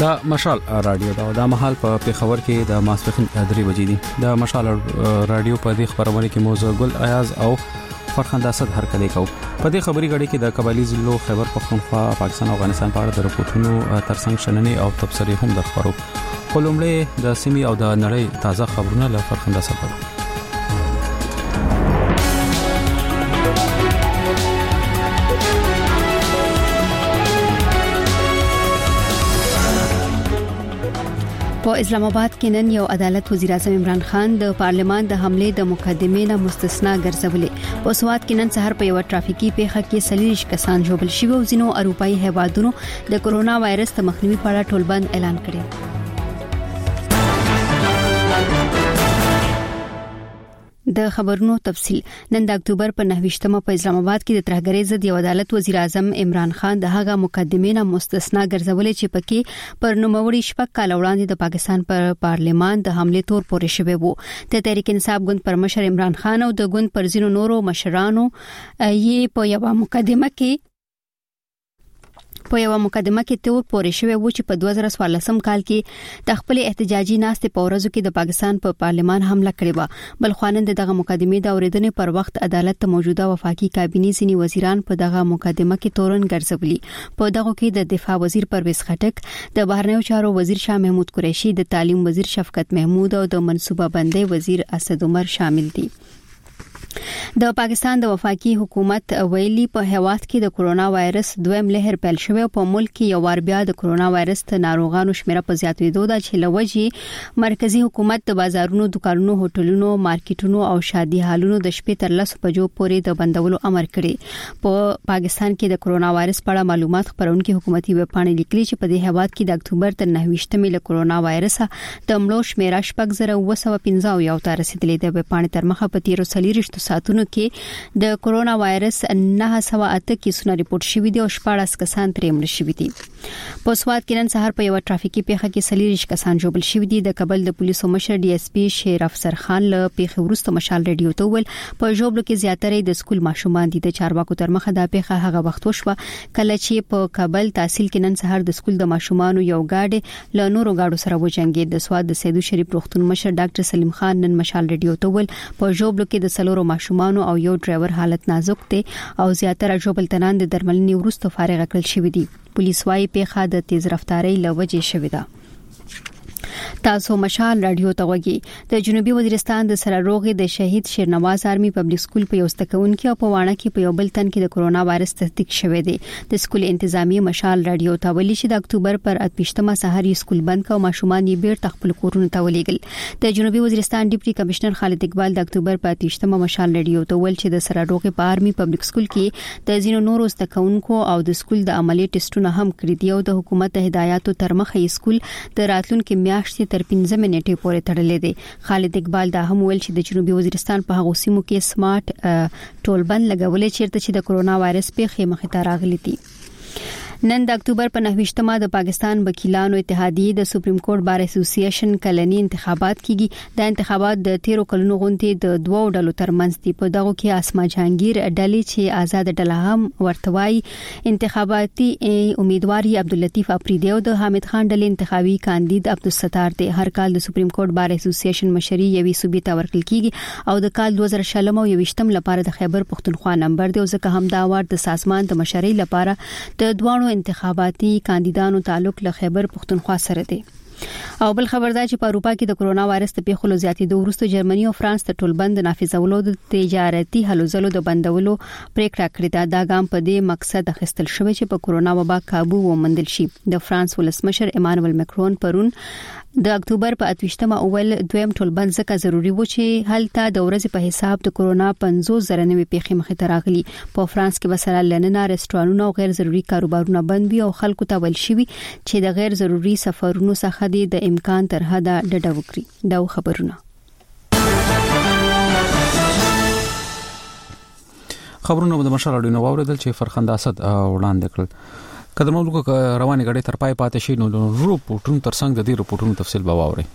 دا مشال رادیو دا مهال په پیښور کې د ماسپخین 3 بجې دي. د مشال رادیو په دې خبرونه کې موضوع ګل ایاز او فرخنده صد هر کله کو. په دې خبري غړي کې د قبایلی ضلعو خیبر پختونخوا پاکستان او افغانستان په اړه د رپورټونو ترڅنګ شننې او تبصرې هم درخبرو. خلومړې د سیمې او د نړۍ تازه خبرونه له فرخنده صد. په اسلام آباد کې نن یو عدالت وزیر اعظم عمران خان د پارلمان د حمله د مقدمې نه مستثنا ګرځولې. په سوات کې نن سحر په یو ټرافیکي پیښه کې 40 کسان ژوبل شوي او ځینو اروپאי هیوادونو د کرونا وایرس د مخنیوي په اړه ټولبند اعلان کړی. د خبرونو تفصیل. نن د اکتوبر په 9مه په اسلام آباد کې د ترهګرۍ ضد یو عدالت وزیر اعظم عمران خان د هغه مقدمې نه مستثنا ګرځولې چې پکې پر نوموړي شپږ کال وړاندې د پاکستان پر پارلمان د حمله تور پورې شوی وو. د تحریک انصاف ګوند پر مشر عمران خان او د ګوند پر ځینو نورو مشرانو یې په یو مقدمه کې تور پورې شوی وو چې په 2014 کال کې د خپل احتجاجي ناستې په ورځو کې د پاکستان په پارلمان حمله کړې و. بل خوانند دغه مقدمې د اوریدنې پر وخت عدالت ته موجوده وفاقي کابینې ځینی وزیران په دغه مقدمه کې تورن ګرځولي. په دغه کې د دفاع وزیر پرویز خټک، د بهرنیو چارو وزیر شاه محمود قریشي، د تعلیم وزیر شفقت محمود او د منصوبه بندۍ وزیر اسد عمر شامل دي. د پاکستان د وفاقي حکومت ویلي په هیواد کې د کرونا وایرس دویم لهر پیل شوی او په ملک کې یو وار بیا د کرونا وایرس ته ناروغانو شمیره په زیاتېدو ده چې لوجي مرکزی حکومت د بازارونو، دکانونو، هوټلونو، مارکیټونو او شادي هالونو د شپې تر 10 بجو پورې د بندولو امر کړی. په پاکستان کې د کرونا وایرس په اړه معلومات خبرونکي حکومتي ویب پاڼې لیکلي چې په دې هیواد کې د اکتوبر تر 9مه له کرونا وایرس د مړو شمیره 4915 ته رسیدلې ده. ویب پاڼې تر مخه په 13 ساعتونو کې د کرونا وایرس 908 کیسونه ریپورت شوي دي او 14 کسان ترې مړ شوي دي. په سوات کې نن سهار په یو ټرافیکي پیښه کې 40 کسان ژوبل شوي دي. د کابل د پولیسو مشر ډي اس پی شیر افسر خان له پیښې وروسته مشال رادیو ته ویل په ژوبلو کې زیاتره د سکول ماشومان دي. د چارواکو تر مخه دا پیښه هغه وخت وشوه کله چې په کابل تحصیل کې نن سهار د سکول د ماشومانو یو گاډي له نورو گاډو سره وجنګید. د سوات د سیدو شریف روغتون مشر ډاکټر سلیم خان نن مشال رادیو ته ویل په ژوبلو کې د سلورو ماشومان او یو ډرایور حالت نازک دی او زیاتره ژوبل تنان د درملنې وروسته فارغ کړل شوی دي. پولیس وايي پیښه د تیز رفتارۍ لوجې شوې ده. تاسو مشال رادیو ته وګورئ. د جنوبي وزیرستان د سراروغي د شهید شیرنواز آرمي پبلک سکول په یوستکونکو او په وانه کې په یو بل تن کې د کرونا وایرس تصدیق شوه دی. د سکول انتظامی مشال رادیو ته ویلي چې د اکتوبر پر 28مه سحر یې سکول بند کړ او ماشومان یې بیرته خپل کورونو ته ولېګل. د جنوبي وزیرستان ډیپټي کمشنر خالد اقبال د اکتوبر په 28مه مشال رادیو ته ویل چې د سراروغي په آرمي پبلک سکول کې د ځینو نورو استکونکو او د سکول د عملی ټیسټونو هم کړی دی او د حکومت د هدایاتو تر مخه یې سکول د راتلونکو میاشتې تر 15 منټې پورې تړلې دي. خالد اقبال دا هم ویل چې د جنوبي وزیرستان په هغو سیمو کې سمارټ ټولبند لګولې چیرته چې د کرونا وایرس پیښې مخې ته راغلي دي. نن د اکتوبر په 9مه د پاکستان وکیلانو اتحادیه د سپریم کورټ بار اسوسییشن کلنی انتخابات کیږي. د انتخابات د 13 کلونو غونډې د دوو ډلو ترمنځ دي. په دغه کې اسما جهانگیر ډلې چې آزاد ډله هم ورتوي انتخاباتي امیدواري عبداللطیف افریدی او د حامد خان ډلې انتخابي کاندید عبدالستار دی. هر کال د سپریم کورټ بار اسوسییشن مشري یوي صوبې ته ورکړل کیږي او د کال 2020 او 20 لپاره د خیبر پختونخوا نمبر دی او ځکه هم دا وار د سازمان د مشري لپاره د دوه انتخاباتي کاندیدانو تعلق له خیبر پختونخوا سره دی. او بل خبر دا چې په اروپا کې د کرونا وایرس د پیښو زیاتېدو وروسته جرمني او فرانس د ټولبند نافذولو د تجارتي هلو ځلو د بندولو پریکړه کړې ده. دا ګام په دې مقصد اخیستل شوی چې په کرونا وبا قابو وموندل شي. د فرانس ولسمشر ایمانوئل مکرون پرون د اکتوبر په 28مه اول دویم ټولبند ځکه ضروری و چې هلته د ورځې په حساب د کرونا 50,000 نوې پیښې مخې ته راغلي. په فرانس کې وسره لننه رستورانونه او غیر ضروري کاروبارونه بند وي او خلکو ته ویل شوی چې د غیر ضروري سفرونو څخه د امکان تر حده ډډه وکړي. دا خبرونه د مشال رادیو نو اوریدل چې فرخنده صد وړاندې کړل. کله موږ رواني غړي تر پای پاتې شي نو رپورټونو ترڅنګ د دې رپورټونو تفصیل به واوري.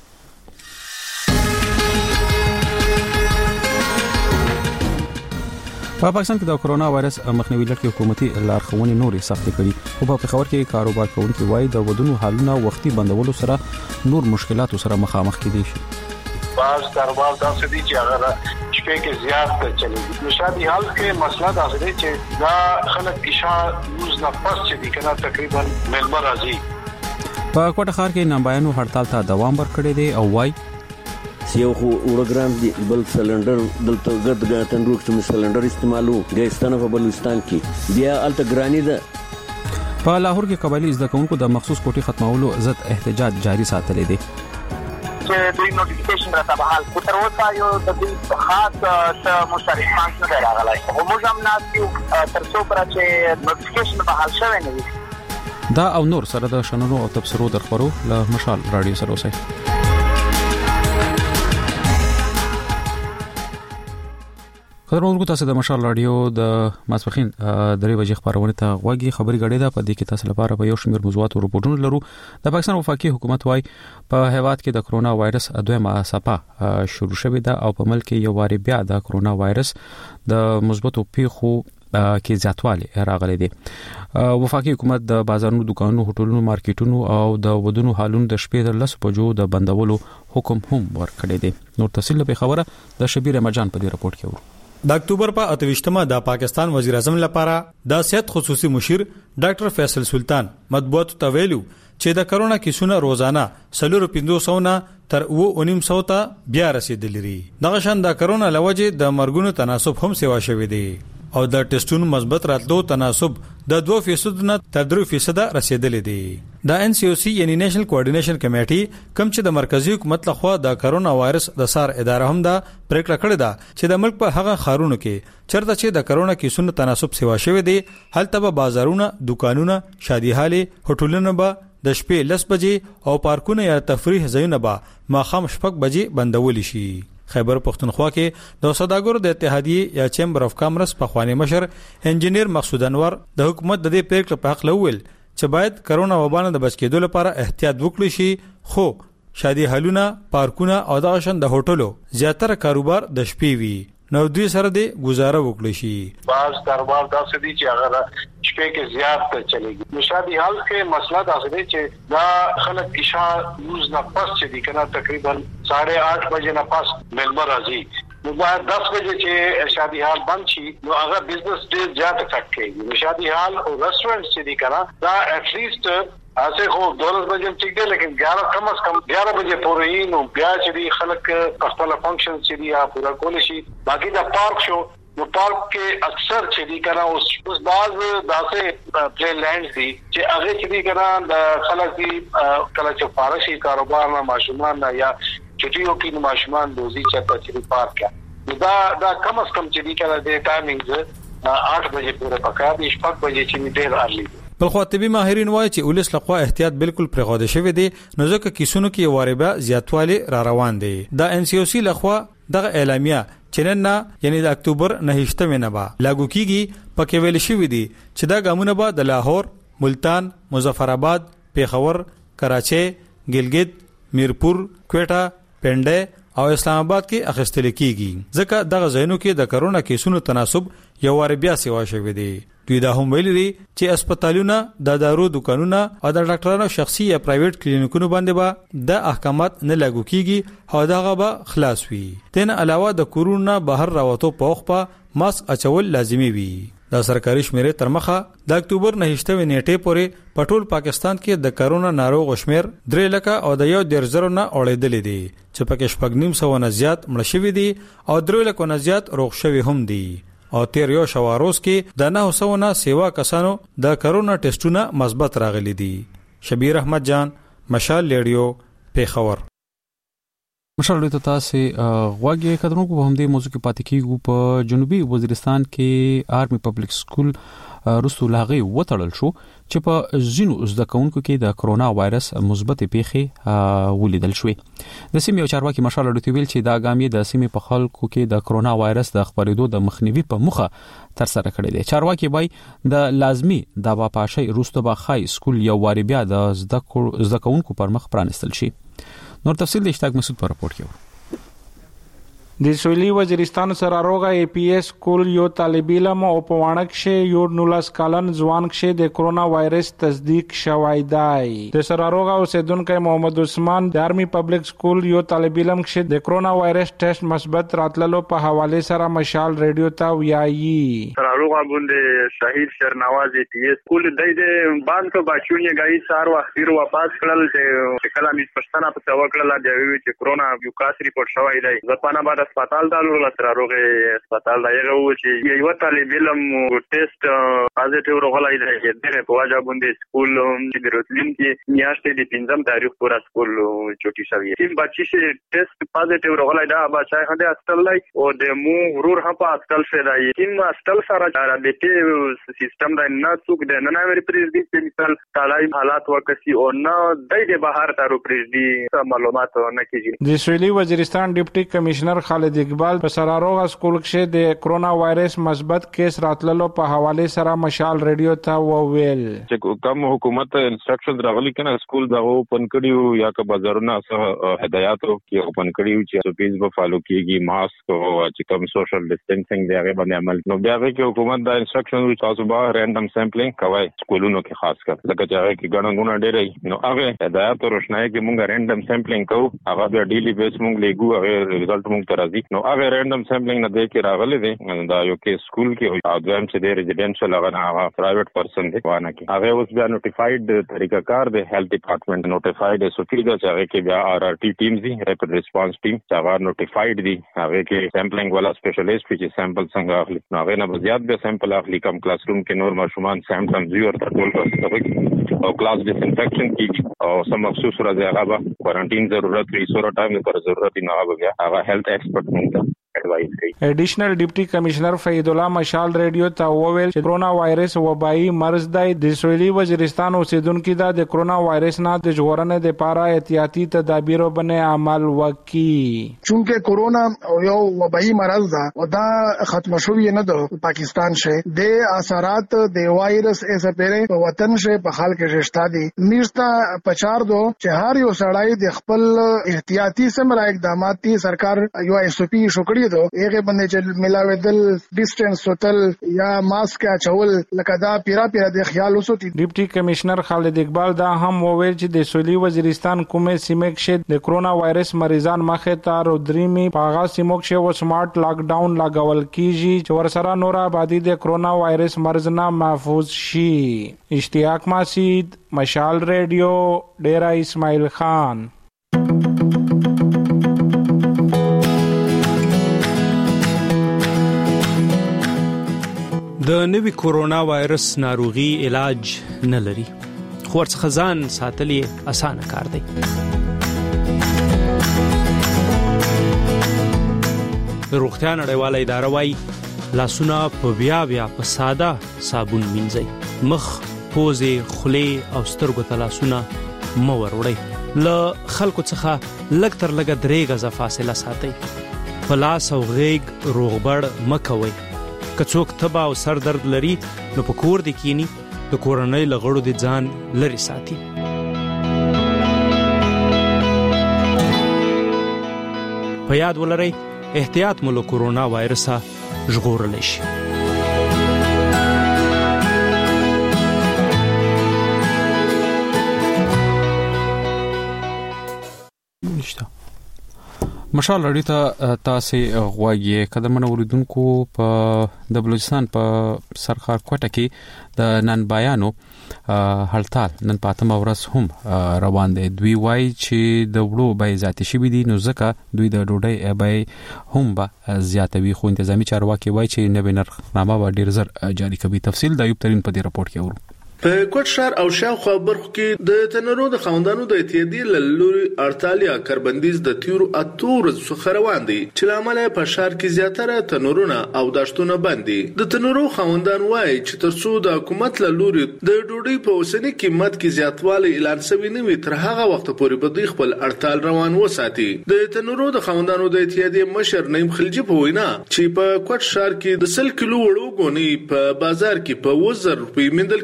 په پاکستان کې د کرونا وایرس مخنیوي لپاره حکومتي لارښوونې نورې سختې کړي او په خبر کې کاروبار کوونکي وایي د ودونو حالونه وختي بندولو سره نور مشکلات سره مخامخ کېدي شي. بعض کاروبار داسې دي چې هغه شپې کې زیات چلیږي. نو شادي حال کې مسله دا ده چې دا خلک عشاء یوز نه پس چې دي کنه تقریبا ملمر راځي. په کوټه ښار کې نامبایانو هړتال ته دوام ورکړی دی او وایي یو خو اورګرام دی بل سلندر دلته ګرد تندروک چې سلندر استعمالو ګیستانه په بلوچستان کې بیا الته ګرانی ده. په لاهور کې قبایلی زده کوونکو د مخصوص کوټي ختمولو ضد احتجاج جاری ساتلی دی. چې دوی نوټیفیکیشن راته بحال کو تر اوسه یو د دې خاص مشارکان نه راغلی او موږ هم ناسیو تر څو پر چې نوټیفیکیشن بحال شوی نه وي. دا او نور سره د شننو او تبصرو درخورو له مشال رادیو سره اوسئ. خبرونه تاسو د مشال رادیو د ماسپخین درې بجې خبرونه ته غوږی خبري غړې ده. په دې کې تاسو لپاره په یو شمېر موضوعات او رپورټونه لرو. د پاکستان وفاقي حکومت وايي په هیواد کې د کرونا وایرس دویمه څپه شروع شوې ده او په ملک کې یو واری بیا د کرونا وایرس د مثبتو پیښو کې زیاتوالی راغلی دی. وفاقي حکومت د بازارونو، دکانونو، هوټلونو، مارکیټونو او د ودونو حالونو د شپې د 10 بجو د بندولو حکم هم ورکړی دی. نور تفصیل په خبره د شبیر مجان په دې رپورت کې ورو. د اکتوبر په 28مه د پاکستان وزیر اعظم لپاره د صحت خصوصي مشیر ډاکټر فیصل سلطان مطبوعات ته ویلو چې د کرونا کیسونه روزانه 450 نه تر 900 ته بیا رسیدلې. دغه شان د کرونا لوجه د مرګونو تناسب هم سیوا شوی دی او د ټیسټونو مثبت راتلو تناسب د 2% نه تر 3% رسیدلې دی. د NCOC یعنی نېشنل کوارډینیشن کمیټي کوم چې د مرکزی حکومت لخوا د کرونا وایرس د سار اداره هم دا پریکړه کړې ده چې د ملک په هغه خارونو کې چرته چې د کرونا کیسونو تناسب سیوا شوی دی هلته به بازارونه، دکانونه، شادي هالي، هوټلونه به د شپې 10 بجې او پارکونه یا تفریح ځایونه به ماخام 6 بجې بندول شي. خیبر پختونخوا کې د سوداګرو د اتحادیې یا چیمبر اف کامرس په خوانی مشر انجینیر مقصود انور د حکومت د دې پریکړې په حق لول چې باید کرونا وبانه د بچ کېدو لپاره احتیاط وکړي شي. خو شادي هالونه، پارکونه او د شان د هوټلو زیاتره کاروبار د شپې وي نو دوی سره د گزاره وکړي شي. بعض کاروبار داسې دي چې هغه شپې کې زیات چلیږي. نو شادي حال کې مسله دا ده چې دا خلک عشاء یوز نه پس چې دي کنه تقریبا 8:30 بجې نه پس ملمر راځي. نو باید 10 بجې چې شادي حال بند شي نو هغه بزنس ډیر زیات افیکټ کوي. نو شادي حال او ریسټورانټ چې دي کنه دا اټ لیسٹ ایسے خو 12 بجے ٹھیک ہے لیکن 11 کم از کم 11 بجے پورې نو بیا چې خلک خپل فنکشن چې دی پورا کول شي. باقي دا پارک شو نو پارک کې اکثر چې دی کنه اوس باز داسې پلے لینډز دي چې هغه چې دی کنه د خلک دی کله چې فارشي کاروبار نه ماشومان یا چټیو کې ماشومان دوزي چې پارک دا کم از کم چې دی کنه د ټایمینګز 8 بجې پورې پکا دي 6 بجې چې ډیر ارلی. بل خو طبي ماهرین وایي چې ولس لخوا احتیاط بالکل پرغاده شوی دی نو ځکه کیسونو کې واربه زیاتوالی را روان دی. د NCOC لخوا دغه اعلامیه چننه یعنی د اکتوبر 9 نه با لاګو کیږي. پکې ویل شوی دی چې دا ګامونه به د لاهور، ملتان، مظفرآباد، پیښور، کراچي، ګلګت، میرپور، کوټه، پنډه او اسلام آباد کې اخیستل کیږي ځکه دغه ځایونو کې د کرونا کیسونو تناسب یو واربیا سیوا شوی دی. دوی دا هم ویلي چې هسپتالونه، د دارو دکانونه او د ډاکټرانو شخصي یا پرایویټ کلینیکونو باندې به د احکامات نه لاګو کیږي او دغه به خلاص وي. تن علاوه د کورونا بهر راوتو په وخت په ماسک اچول لازمي وي. د سرکاري شمیرې تر مخه د اکتوبر 9 نیټه پورې پټول پاکستان کې د کرونا ناروغ شمیر 3 لک او د 1.0 نه اړېدلې دي چې پکې 9.5 نه زیات مړ شوي دي او 3 لک نه زیات روغ شوي هم دي. او تیر یو شواروز کې د 900 نه سیوا کسانو د کرونا ټیسټونه مثبت راغلي دي. شبیر احمد جان، مشال ریډیو، پیښور. مشال ریډیو تاسو غواګي کډرونو په همدې موضوع کې پاتې کیږو. په جنوبي وزیرستان کې آرمي پبلک سکول رسو لاغي وټړل شو چې په ځینو زده کوونکو کې د کرونا وایرس مثبت پیښې ولیدل شوې. د سیمې چارواکي مشال ریډیو ویل چې دا ګامې د سیمې په خلکو کې د کرونا وایرس د خبرېدو د مخنیوي په مخه تر سره کړی دی. چارواکي وایي د لازمي د واپاشي روسته به خای سکول یو واری بیا د زده کوونکو پر مخ پرانستل شي. نور تفصیل د اشتاق مسعود په راپور کې. د سویلي وزیرستان سره روغه ای پی ایس کول یو طالب علم او په وانک شه یو 19 کلن ځوان شه د کرونا وایرس تصدیق شوی دی د سره روغه اوسیدونکو محمد عثمان د آرمی پبلک سکول یو طالب علم شه د کرونا وایرس ټیسټ مثبت راتللو په حواله سره مشال ریډیو ته ویایي سره روغه باندې شهید شرنواز ای پی ایس کول د باند کو بچونی گئی سار واخیر واپس کړل چې کله می پښتنه په توکل د وی چې کرونا یو کاس ریپورت شوی دی ځپانه بعد هسپتال ته لور سره روغه هسپتال دی چې یو طالب علم ټیسټ پازیټیو راغلی دی چې په واجب باندې سکول چې د روتلین کې میاشتې د 15 تاریخ پورا سکول چوټي شوی تیم بچی چې ټیسټ پازیټیو راغلی دا بچای هدا هسپتال دی او د مو ورور هم په هسپتال شه دی تیم هسپتال سره د ټي سیستم د نه څوک د نه نوې پریزیدنت په مثال تعالی حالات وکسي او نه د بهر تارو پریزیدنت معلومات نه کیږي د سویلي وزیرستان ډیپټي کمشنر خالد اقبال په سراروغه سکول کې د کرونا وایرس مثبت کیس راتللو په حواله سره مشال ریډیو ته وویل چې کوم حکومت انسټرکشن راغلي کنه سکول دغه اوپن کړیو یا که بازارونه هدایاتو کې اوپن کړیو چې سپیس به فالو کیږي ماسک او چې کوم سوشل ډیسټنسینګ دی هغه باندې عمل نو بیا کې حکومت دا انسټرکشن وی تاسو به رینډم سیمپلینګ کوي سکولونو کې خاص کر لکه چې هغه کې ګڼونه ډېرې نو هغه هدایت او روشنايي کې مونږ رینډم سیمپلینګ کوو هغه بیا ډیلی بیس مونږ لګو هغه ریزلټ مونږ ته راځي نو هغه رینډم سیمپلینګ نه دی کې راغلي دي دا یو کې سکول کې او دویم چې د ریزیډنشل هغه پرایویټ پرسن دی وانه کې هغه اوس بیا نوټیفاید طریقه کار دی هیلث ډپارټمنټ نوټیفاید سوفي دا چې هغه کې بیا آر آر ټي ټیمز دي ریپډ ریسپانس ټیم چې هغه نوټیفاید دي هغه کې سیمپلینګ والا سپیشلیست چې سیمپل څنګه اخلي نو هغه نه زیات به سیمپل اخلي کم کلاس روم کې نور ماشومان سیمپټمز یو ورته ټول کوي او کلاس ډیس انفیکشن کیږي او سم مخصوص راځي هغه به کوارانټین ضرورت وي سورا ټایم پر ضرورت نه هغه هغه هیلث ایکسپرت مونږ ایڈوائز کوي ایډیشنل ډیپټي کمشنر فید الله مشال ریډیو ته وویل چې کرونا وایرس وبایي مرض دی د سویلي وزیرستان اوسیدونکو د کرونا وایرس نه د ژغورنې لپاره احتیاطي تدابیر باندې عمل وکړي چونکه کرونا یو وبایي مرض ده او دا ختم شوی نه ده پاکستان شه د اثرات د وایرس ایسه پیره په وطن شه په حال کې رښتا دي نشتا پچار دو چې هر یو سړی د خپل احتیاطي سمرا اقدامات دي سرکار یو ایس او پی شکړي دو هغه باندې چې ملاویدل ډیسټنس هوتل یا ماسک اچول لکه دا پیرا د خیال وسوتي ډیپټي کمشنر خالد اقبال دا هم وویل چې د سویلي وزیرستان کومه سیمه کې د کرونا وایرس مریضان مخه ته رودريمي پاغا سیمو کې و سمارټ لاک ډاون لاګول کیږي چې ورسره نور آبادی د کرونا وایرس مرز نه محفوظ شي اشتیاق مسعود مشال ریډیو ډیرا اسماعیل خان د نوي کورونا وایرس ناروغي علاج نه لري خو ورڅخه ځان ساتل اسانه کار دی روغتیا نړیواله اداره وايي لاسونه په بیا په ساده صابون مینځئ مخ پوزې خولې او سترګو ته لاسونه مه وروړئ له خلکو څخه لږ تر لږه 3 غزه فاصله ساتئ په لاس او غېږ روغبړ مه کوئ که څوک تبه او سر درد لري نو په کور دې کینی د کورنۍ له غړو د ځان لري ساتي په یاد ولرئ احتیاط مو له کورونا وایرسه ژغورلی شي مشال لري ته تاسو غواړئ قدمونه وریدونکو په د بلوچستان په سرخار کوټه کې د نن بیانو هړتال نن پاتمه ورځ هم روان دي دوی وایي چې د وړو بای ذاتي شوی دي نو ځکه دوی د ډوډۍ بای هم به زیاتوي خو انتظامی چارواکي وایي چې نوې نرخنامه به ډیر زر جاری کوي تفصیل د ایوب ترين په دې رپورت کې ورو په کوټ شهر او شاوخوا برخو کې د تنورو د خوندانو د اتحادیې لوري ارتالیا کربندیز د تیرو اتور څخه روان دي چې لامل په شهر کې زیاتره تنورونه او داشتونه باندې د تنورو خوندان وایي چې ترڅو د حکومت لوري د ډوډۍ په اوسنۍ قیمت کې زیاتوالی اعلان شوی نه وي تر هغه وخت پورې به د خپل ارتال روان وساتي د تنورو د خوندانو د اتحادیې مشر نیم خلجی په وینا چې په کوټ شهر کې د 100 کیلو وړو غونې په بازار کې په 1000 روپۍ مندل کیږي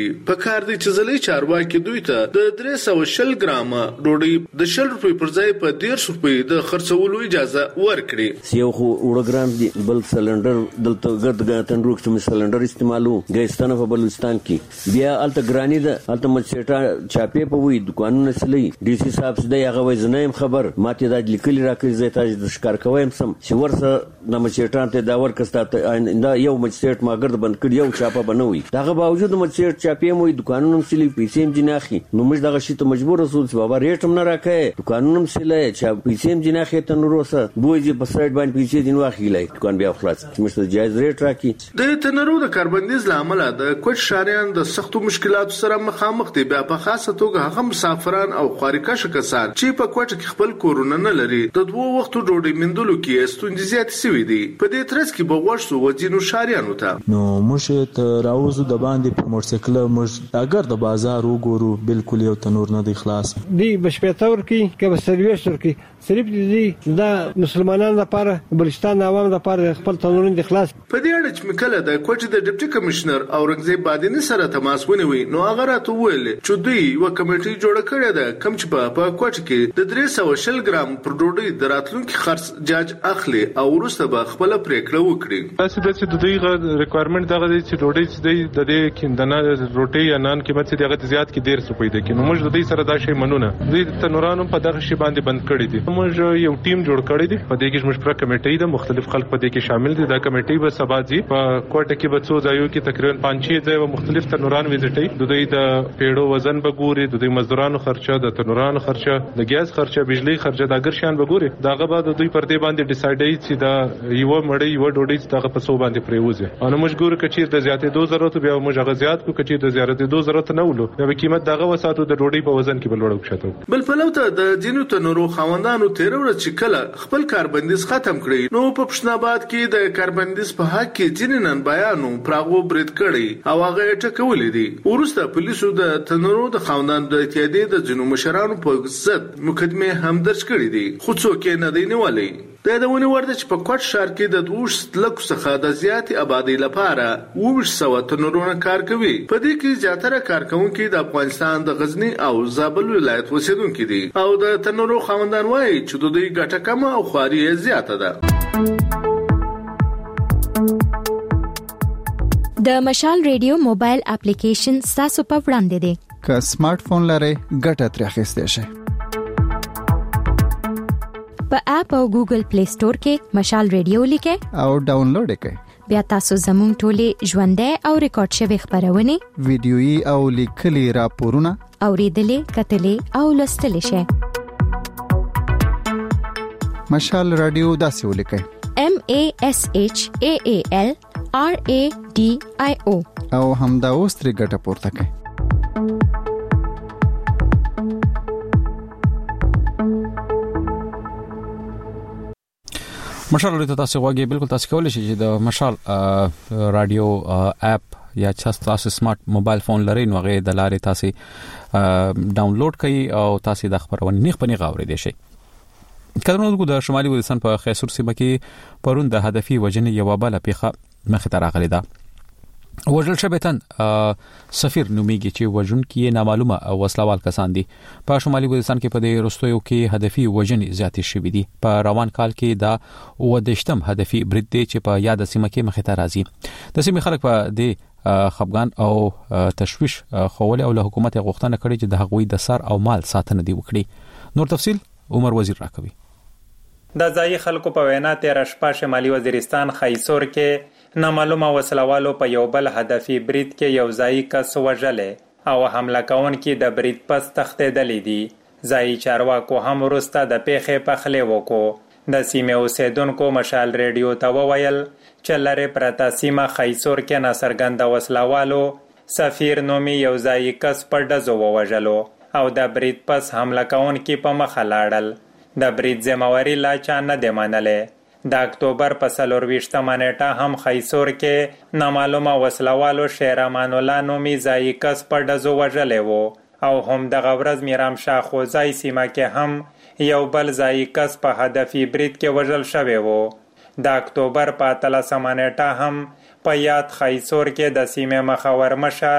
په کار دی چې ځلې چارواکي دوی ته د 310 ګرام ډوډۍ د 100 روپۍ پر ځای په 150 روپۍ د خرڅولو اجازه ورکړي. یو خو وړګرام دی بل سلندر دلته ګرد تندروک چې سلندر استعمالو ګیستانه په بلوچستان کې بیا الته ګرانی ده الته مچټا چاپې په وی دکانونه سلی ډي سي صاحب سده هغه وزنایم خبر ماته د لیکلي راکې زه تاسو د شکار کوم سم چې ورسه د مچټان ته دا ورکسته دا یو مچټ ماګرد بند کړ یو چاپه بنوي دغه باوجود مچټ چاپې مو دکانونه سلی پیسې جناخي نو موږ دغه شی ته مجبور رسول چې بابا ریټ هم نه راکې دکانونه سلی چې پیسې جناخي ته نو روسه بوځي په سایډ باندې پیسې دین واخیلای دکان بیا خلاص چې مشته جایز ریټ راکې د تنرو د کاربندیز لامل د کوټ شاریان د سختو مشکلاتو سره مخامخ دي بیا په خاصه توګه هغه مسافران او خارقه کسان چې په کوټ کې خپل کورونه نه لري د دوه وختو ډوډۍ مندلو کې ستونزې زیات شوي دي. په دې ترڅ کې بغوښ سو وځینو شاریانو ته نو موږ ته راوځو د باندې په موټرسایکل موږ اگر د بازار وګورو بالکل یو تنور نه دی خلاص دی بشپېتور کې کې سرویسور کې صرف دي د مسلمانانو لپاره بلوچستان عوام لپاره خپل تنورونه د خلاص. په دې اړه چې مکله د کوټ د ډیپټي کمشنر اورنګزیب بادینی سره تماس ونیوي نو هغه راته وویل چې دوی یو کمیټي جوړه کړې ده کوم چې په کوټ کې د 310 ګرام پر ډوډۍ د راتلونکو خرڅ جاج اخلي او وروسته به خپل پریکړه وکړي. تاسو د دوی ریکوایرمنت دغه چې ډوډۍ چې د دې کیندنه روټي یا نان قیمت چې دغه زیات کې 150 روپۍ ده کې نو موږ د دې سره دا شی منونه دوی تنورانو په دغه شی باندې بند کړی دي. موږ یو ټیم جوړ کړی دی په دې کې موږ پر کمیټې د مختلف خلک په دې کې شامل دي. دا کمیټې به سبا ځي په کوټه کې به څو ځایو کې تقریبا 5-6 ځای به مختلف تنوران وزټي د دوی د پیړو وزن به ګوري د دوی مزدورانو خرچه د تنورانو خرچه د ګیس خرچه بجلی خرچه د اگر شان به ګوري داغه بعد دوی پر دې باندې ډیسایډ چې دا یو مړی یو ډوډۍ دغه په څو باندې پریوزي انو موږ ګورو کچې د زیاتې 2 ضرورت بیا موږ هغه زیات کو کچې د زیاتې 2 ضرورت نه ولو بیا قیمت دغه وساتو د ډوډۍ په وزن کې بلوړو کښته. بل پلوته د جنو تنورو خواندانو 13 ورځې چې کله خپل کاربندیز ختم کړی نو په پښناباد کې د کاربندیز په حق کې جننن بیانو پراغو برید کړی او هغه ټکولې دي. ورسته پولیسو د تنورو د خواندان د اتحادیې د جنو مشرانو په ضد مقدمه هم درج کړې دي خو څوک نه دی نیولای. د دونه ورده چې په کوټ شهر کې د 200 لک څخه د زیاتې آبادی لپاره 200 تنورونه کار کوي. په دې کې زیاتره کارکونکو د افغانستان د غزنی او زابل ولایت اوسیدونکو دي او د تنورو خواندان وایي چې د دوی ګټه کم او خواري زیاته ده. د مشال ریډیو موبایل اپلیکیشن تاسو په وړاندې دی. که سمارټ فون لرئ ګټه ترې اخیستئ شئ. په اپ او ګوګل پلی سٹور کې مشال ریډیو لیکئ او ډاونلوډ کړئ. بیا تاسو زموږ ټولې ژوندۍ او ریکارډ شوی خبرونه ویډیويي او لیکلي راپورونه اوریدلې کتلې او لوستلې شئ. مشال رادیو داسې ولیکئ MASHAAL RADIO او همدا اوس ترې ګټه پورته کړئ. مشال رادیو تاسو غواړئ بالکل تاسو کولای شئ چې د مشال رادیو اپ یا تاسو سمارټ موبایل فون لرئ نو هغه د لارې تاسو ډاونلوډ کړئ او تاسو د خبرونه نیخ پنی غاوري دي شئ. کله د شمالي ولایتونو په خیسور سیمه کې پرون د هدفي وجنې یو بل پیخه مخ ته راغلی ده. وژل شوی تن سفیر نومیږي چې وژن کې نامعلومه او وسلوال کسان دي. په شمالي ولایتونو کې په دې رستویو کې هدفي وژنې زیاتې شوې دي. په روان کال کې دا ودشتم هدفي برید دی چې په یاد سیمه کې مخ ته راځي. د سیمې خلک په دې خفګان او تشویش خوول او له حکومت غوښتنه کړې چې د هغوی د سر او مال ساتنه دی وکړي. نور تفصيل عمر وزیر راکوي. د ځای خلکو په وینا 13 شپه شمالي وزیرستان خیسور کې نامعلومه وسلوالو په یو بل هدفي برید کې یو ځای کس وژلې او حمله کوونکي د برید پس تښتېدلې دي. ځای چارواکو هم وروسته د پیښې پخلی وکړو. د سیمې اوسیدونکو مشال ریډیو ته وویل چې لرې پرته سیمه خیسور کې ناڅرګنده وسلوالو سفیر نومي یو ځای کس په ډزو ووژلو او د برید پس حمله کوونکي په مخه لاړل. د برید ذمہواری لا چا نه دی منلې. د اکتوبر په 24 نیټه هم خیسور کې نامعلومه وسلوالو شیر امان الله نومي ځای کس په ډزو وژلی وو او هم دغه ورځ میرام شاه خوځای سیمه کې هم یو بل ځای کس په هدفي برید کې وژل شوی وو. د اکتوبر په 13 نیټه هم په یاد خیسور کې د سیمې مخور مشر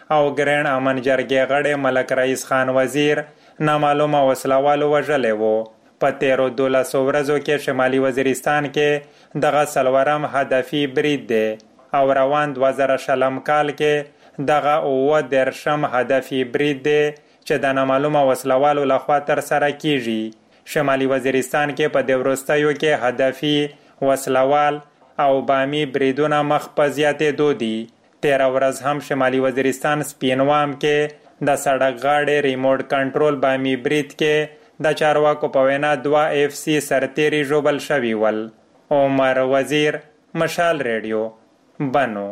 او ګرین امن جرګې غړی ملک رئیس خان وزیر نامعلومه وسلوالو وژلی و. په 13 ورځو کې شمالي وزیرستان کې دغه څلورم هدفي برید دی او روان 2020 کال کې دغه 13 هدفي برید دی چې د نامعلومه وسلوالو لخوا ترسره کیږي. شمالي وزیرستان کې په دې وروستیو کې هدفي وسلوال او بامي بریدونه مخ په زیاتېدو دي. 13 ورځ هم شمالي وزیرستان سپینوام کې د سړک غاړې ریموټ کنټرول بامي برید کې د چارواکو په وینا 2 FC سرتیري ژوبل شوي ول. عمر وزیر، مشال ریډیو، بنو.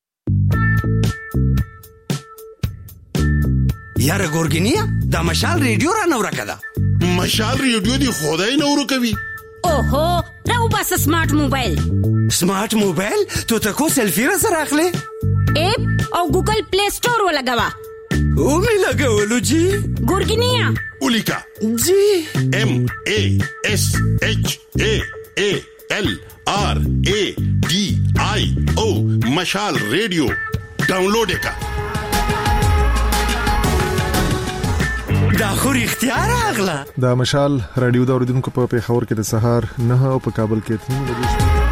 یاره ګورګینیا دا مشال ریډیو را نو راکده. مشال ریډیو دی خدای نو ورکوي. اوهو راو بس سمارټ موبایل. سمارټ موبایل تو تکو سیلفی را سره اخلي اپ او ګوګل پلی سٹور ولګوا. او می لګولو جی ګورګینیا اولیکا جی MASHALRADIO مشال ریډیو ډاونلوډ کا. دا خو اختیار اغلا. دا مشال رادیو دا اوریدونکو په پیښور کې د سهار 9 او په کابل کې 3 بجې.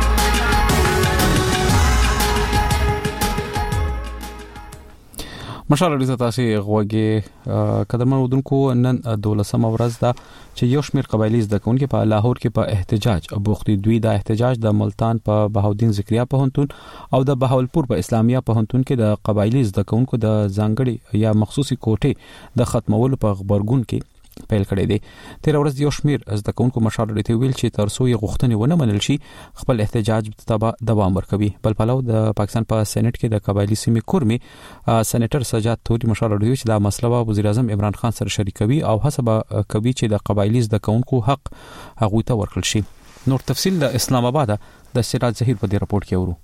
مشال رادیو تاسو غوږی قدرمن اودونکو نن 12 ورځ دا چې یو شمېر قبایلی زدهکونکو په لاهور کې په احتجاج بوختي. دوی د احتجاج د ملتان په بهاودین ذکریا پوهنتون او د بهاولپور په اسلامیه پوهنتون کې د قبایلی زدهکونکو د ځانګړي یا مخصوصي کوټې د ختمولو په خبرګون کې پیل کړی دی. 13 ورځ یو شمېر زدهکونکو مشال رادیو ویل چې ترڅو یې غوښتنې ونه منل شي خپل احتجاج ته دوام ورکوي. بل پلو د پاکستان په سېنات کې د قبایلی سیمې کورمي سېنیټر سجاد توري مشال رادیو چې دا مسله وزیر اعظم عمران خان سره شریکوي او حسب کوي چې د قبایلی زدهکونکو حق هغه ته ورکړل شي. نور تفصیل د اسلام آباد د سراج ظهیر په دې راپورټ کې اورو.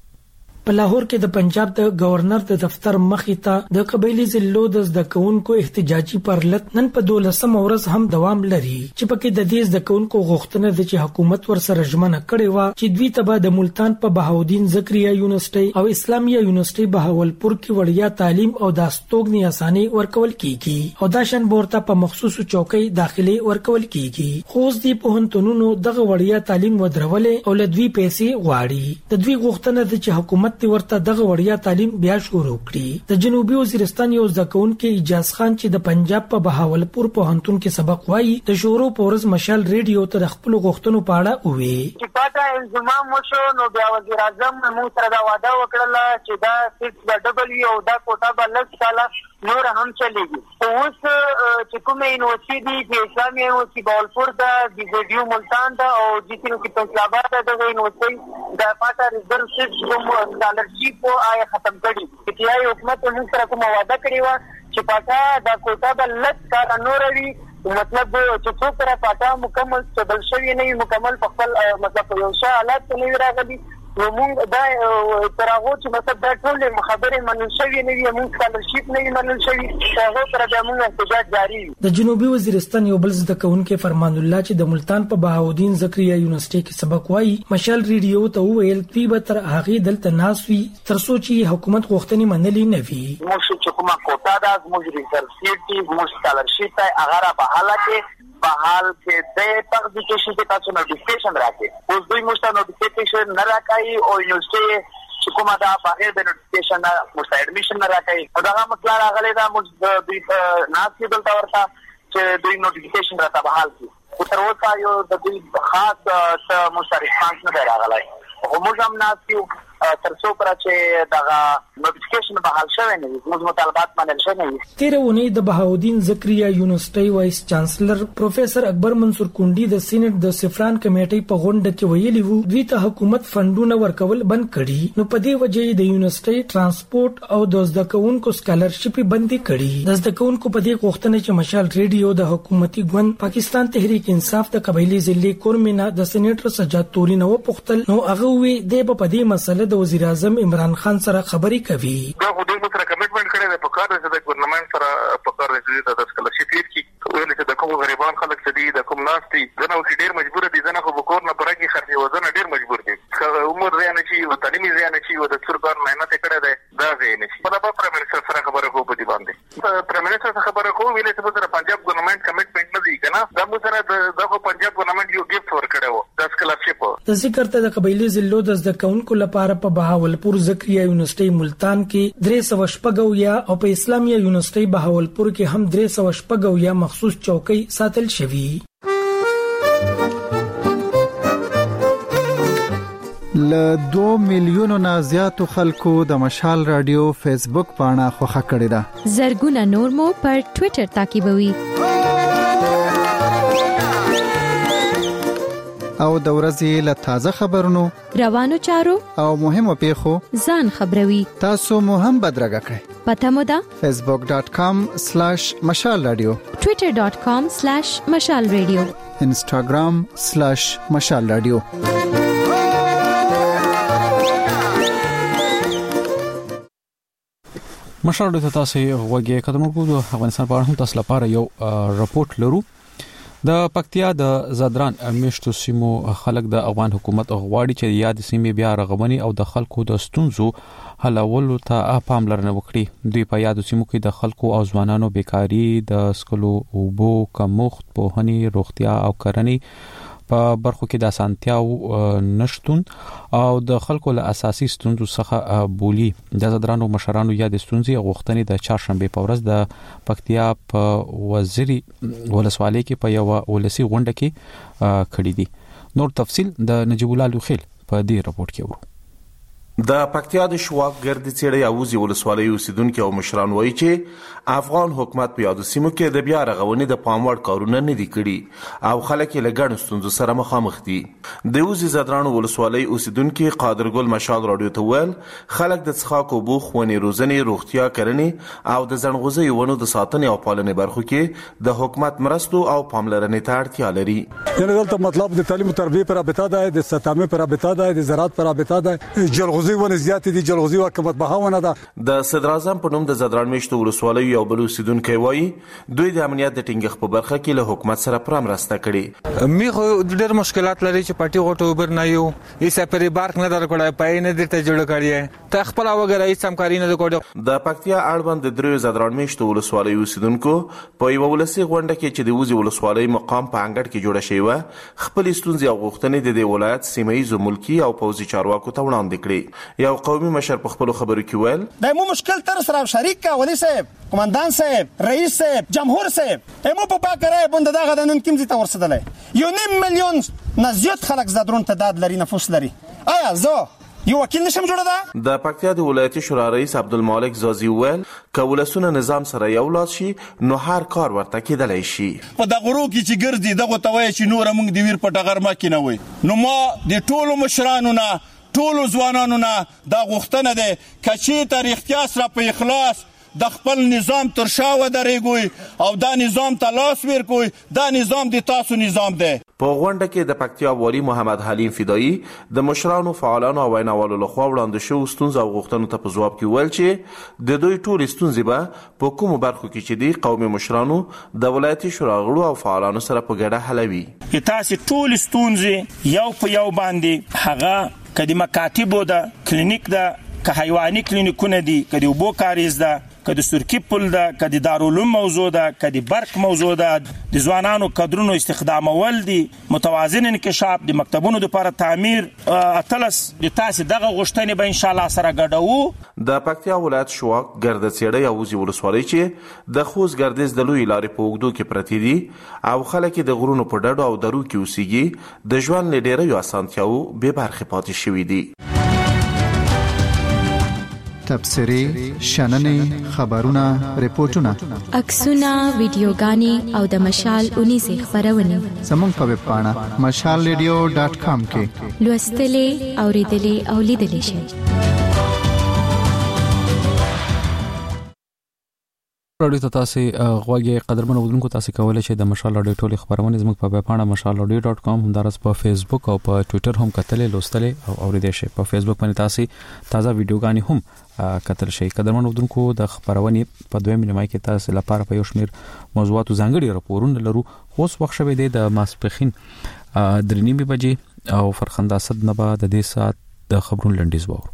په لاهور کې د پنجاب د گورنر د دفتر مخې ته د قبایلی ضلعو د زدهکونکو احتجاجي پرلط نن په 12 ورځ هم دوام لري چې پکې د دې زدهکونکو غوښتنه ده چې حکومت ورسره ژمنه کړې و چې دوی ته د ملتان په بهاودین ذکریا یونیورسيټي او اسلامیه یونیورسيټي بهاولپور کې وړیا تعلیم او د استوګنې اساني ورکول کیږي او دا شان بورته په مخصوصو چوکۍ داخلي ورکول کیږي. خو دې پوهنتونونو دغه وړیا تعلیم ودرولې او لدوی پیسې غواړي. د دوی غوښتنه ده چې حکومت ورته دغه وړیا تعلیم بیا شروع کړي. د جنوبي وزیرستان یو ځکهونکو اجازه خان چې د پنجاب په بهاولپور پوهنتون کې سبق وایي د شورو پورز مشال ریډیو ته خپل غوښتنو په اړه وویل چې پاته الزام وشو نو بیا وزیر اعظم موږ سره دا وعده وکړه چې دا سیټ ډبل او دا کوټه بل سالا نور هم چلیږي. اوس چې کومه یونیورسيټي دی چې اسلامي یونیورسيټي بهاولپور دا د ویډیو ملتان دا او چې کې پنجاب دا د یونیورسيټي دا پاته ریزرو سیټ سکالرشپ آیا ختم کړي. چې یو حکومت موږ سره کوم وعده کړی و چې پاته دا کوټه بل کار نور وی مطلب چې څو پر پاته مکمل تبل شوی نه مکمل په خپل مطلب یو څه حالات نه راغلي. نو موږ دا ترغه چې مطلب دا ټول خبرې منل شوی نه وي موږ سکالرشپ نه منل شوی هغه پر د موږ احتجاج جاری. د جنوبي وزیرستان یو بل زدهکونکو فرمان الله چې د ملتان په بهاودین ذکریا یونیورسيټي کې سبق وایي مشال ریډیو ته ویل دوی به تر هغه دلته ناسوي تر سوچي حکومت غوښتنې منلې نه وي. موږ چې کومه کوټه ده موږ ریزرسيټي موږ سکالرشپ هغه را په حالت بحال کې د پبلیکیشن کې تاسو نوټیفیکیشن راکې اوس دوی موږ ته نوټیفیکیشن نه راکایي او یونیورسيټي چې کومه دا بغیر د نوټیفیکیشن موږ ته اډمیشن نه راکایي دا مسله راغلی دا موږ د ناسي دلته ورته چې دوی نوټیفیکیشن راته بحال کی او تر اوسه یو د دوی خاص مشارکت نه راغلی او موږ هم ناسي تر څو پر چې دا نوټیفیکیشن بحال شوی نه موږ مطالبات منل شوی نه. تیرونه د بهاودین ذکریا یونیورسيټي وایس چانسلر پروفیسور اکبر منصور کونډي د سېنات د سفران کمیټې په غونډه کې ویلي وو دوی ته حکومت فندونه ورکول بند کړي نو په دې وجه د یونیورسيټي ترانسپورت او د زدهکونکو سکالرشپ بند کړي. د زدهکونکو په دې غوښتنه چې مشال ریډیو د حکومتي ګوند پاکستان تحریک انصاف د قبایلی ضلع کورمینا د سېنیټر سجاد توري نو پختل نو هغه وی د په دې مسله د وزیر اعظم عمران خان سره خبرې کوي. دا خو دوی سره کمټمنټ کړی دی په کار چې د ګورنمنت سره په کار دی د سکالرشپ کې ویل چې د کوم غریبان خلک چې دي د کوم ناستي زنه او ډیر مجبور دي زنه خو وکور نه برګي خرڅي وزنه ډیر مجبور دي عمر زیان شي او تعلیمي زیان شي او د څرګان مهنت کړی دی دا زیان شي په لابا پرمنستر سره خبره د ذکر ته د قبایلی ضلعو د زده کوونکو لپاره په بهاولپور زکریا یونیورسيټي ملتان کې 300 او په اسلامیه یونیورسيټي بهاولپور کې هم 300 مخصوص چوکۍ ساتل شوی. ل 2 میلیونو نه زیاتو خلکو د مشال رادیو فیسبوک پاڼه خوښه کړې ده. زرګونه نور مو پر ټوئیټر تعقیبوي. او د ورځې له تازه خبرونو، روانو چارو او مهمو پیښو ځان خبروي. تاسو مو هم بدرګه کړئ. پته مو ده facebook.com/مشال رادیو، twitter.com/مشال رادیو، instagram/مشال رادیو. مشال رادیو تاسو غوږی قدمو کو د افغانستان په اړه هم تاسو لپاره یو راپورټ لرو. د پکتیا د زدران میشتو سیمو خلک د افغان حکومت غواړي چې یاد سیمې بیا رغونی او د خلکو د ستونزو حلولو ته پاملرنه وکړي. دوی په یاد سیمو کې د خلکو او ځوانانو بیکاری، د سکلو اوبو کمښت، پوهنې، روغتیا او کرنې په برخو کې د اسانتیاو نشټون او د خلکو له اساسي ستونزو څخه بولی. د زدرانو مشرانو یا د ستونزې غوښتنې د چهارشنبه په ورځ د پکتیا په وزیری ولسوالۍ کې په یو ولسی غونډه کې کړی دي. نور تفصيل د نجیب الله لوخیل په دې راپورټ کې ورو. د پکتیا د شواک ګرد چیړې اوزي ولسوالۍ اوسیدونکو او مشران وایي چې افغان حکومت په یاد سیمو کې د بیا رغونې د پاموړ کارونه نه دي کړي او خلک یې له ګڼ ستونزو سره مخامخ دي. د اوزي زدرانو ولسوالۍ اوسیدونکو قادر ګل مشال رادیو ته ویل خلک د څښاک اوبو، ښوونې، روزنې، روغتیا، کرنې او د زنغوزي ونو د ساتنې او پالنې برخو کې د حکومت مرستو او پاملرنې ته اړتیا لري. یعنی دلته مطلب د تعلیم او تربیه پر رابطه ده، د ستامه پر رابطه ده، د زراعت پر رابطه ده، جلغوزي ونه زیات دي، جلغوزي حکومت بهاونه ده. د صدر اعظم په نوم د زدران میشتو ولسوالۍ یو بل اوسیدونکو وایي دوی د امنیت د ټینګښت په برخه کې له حکومت سره پرامرسته کړي. میخو ډېر مشکلات لري چې پټي غوټو بر نه یو ایسه پرې بارک نه درکړای پای نه درته جوړ کړی ته خپل وګړي هیڅ همکاري نه وکړو. د پکتیا اړوند د درې زدران میشتو ولسوالۍ اوسیدونکو په یو ولسی غونډه کې چې د وزي ولسوالۍ مقام په انګړ کې جوړه شوی و خپل ستونزې او غوښتنې د ولایت سیمه‌ایزو ملکی او پوځي چارواکو ته وړاندې کړې. یو قومي مشر په خپل خبرو کې ویل دایمو مشکل تر سره شریک کا ولی صاحب، کمانډان صاحب، رئیس صاحب، جمهور صاحب ایمو په پاکره بند دغه د نن کیمزي ته ورسېدل. 1.5 میلیون نزیات خلک زدرون تعداد لري، نفوس لري. آیا زه یو وکیل نشم جوړه ده؟ د پکتیا د ولایتي شورا رئیس عبدالمالک زازی ویل کولسونه نظام سره یو لاس شي نو هر کار ورته کېدلی شي. په دغه غرو کې چې ګرځي دغه ته وایي چې نور موږ د ویر په ټغر ما کې نه وي. نو ما د ټولو مشرانو نه ټولو ځوانانو نه دا غوښتنه ده چې ته رښتیا سره په اخلاص د خپل نظام تر شا ودرېږئ او دا نظام ته لاس ورکوئ. دا نظام د تاسو نظام دی. په غونډه کې د پکتیا والی محمد حلیم فدایی د مشرانو، فعالانو او ویناوالو لخوا وړاندې شوو ستونزو او غوښتنو ته په ځواب کې ویل چې د دوی ټولې ستونزې به په کومو برخو کې چې دي قومي مشرانو د ولایتي شورا غړو او فعالانو سره په ګډه حلوي. تاسو ټولې ستونزې یو په یو باندې هغه کدي مکاتبو ده، کلینیک ده، که حیواني کلینیکونه دي، که د اوبو کاریز ده، که د سرکی پل ده، که د دارالعلوم موضوع ده، که د برق موضوع ده، د ځوانانو کادرونو استخدامول دي، متوازن انکشاف، د مکتبونو لپاره تعمیر، اتلس د تاسو دغه غوښتنې به ان شاء الله سره ګډوو. د پکتیا ولایت شواک ګرد چیړې او وزي ولسوالۍ چې د خوست ګردیز د لوی لارې په اوږدو کې پرتې دي او خلک د غرونو په ډډو او درو کې اوسېږي د ژوند له ډېرو اسانتیاوو بې برخې پاتې شوي دي. تبصري، شننې، خبرونه، ریپورتونه، عکسونه، ویډیوګانې او د مشال 19 خبرونه زموږ په ویب پاڼه mashalradio.com کې لوستلې، اوریدلې او لیدلې شئ. راډیو ته تاسو غوږی قدرمن اودونکو تاسو کولای شئ د مشال راډیو ټولې خبرونه زموږ په ویب پاڼه mashalradio.com همدارس په فیسبوک او په ټوئیټر هم کتلې، لوستلې او اوریدل شئ. په فیسبوک باندې تاسو تازه ویډیوګانې هم کتل شئ. قدرمن اودونکو د خبرونې په دویم نیمه کې تاسو لپاره په یو شمیر موضوعاتو ځانګړي راپورونه لرو. اوس وخت شوی دی د ماسپخین 3:30 بجې او فرخنده صد نه بعد د دې سات د خبرونو لنډیز وو.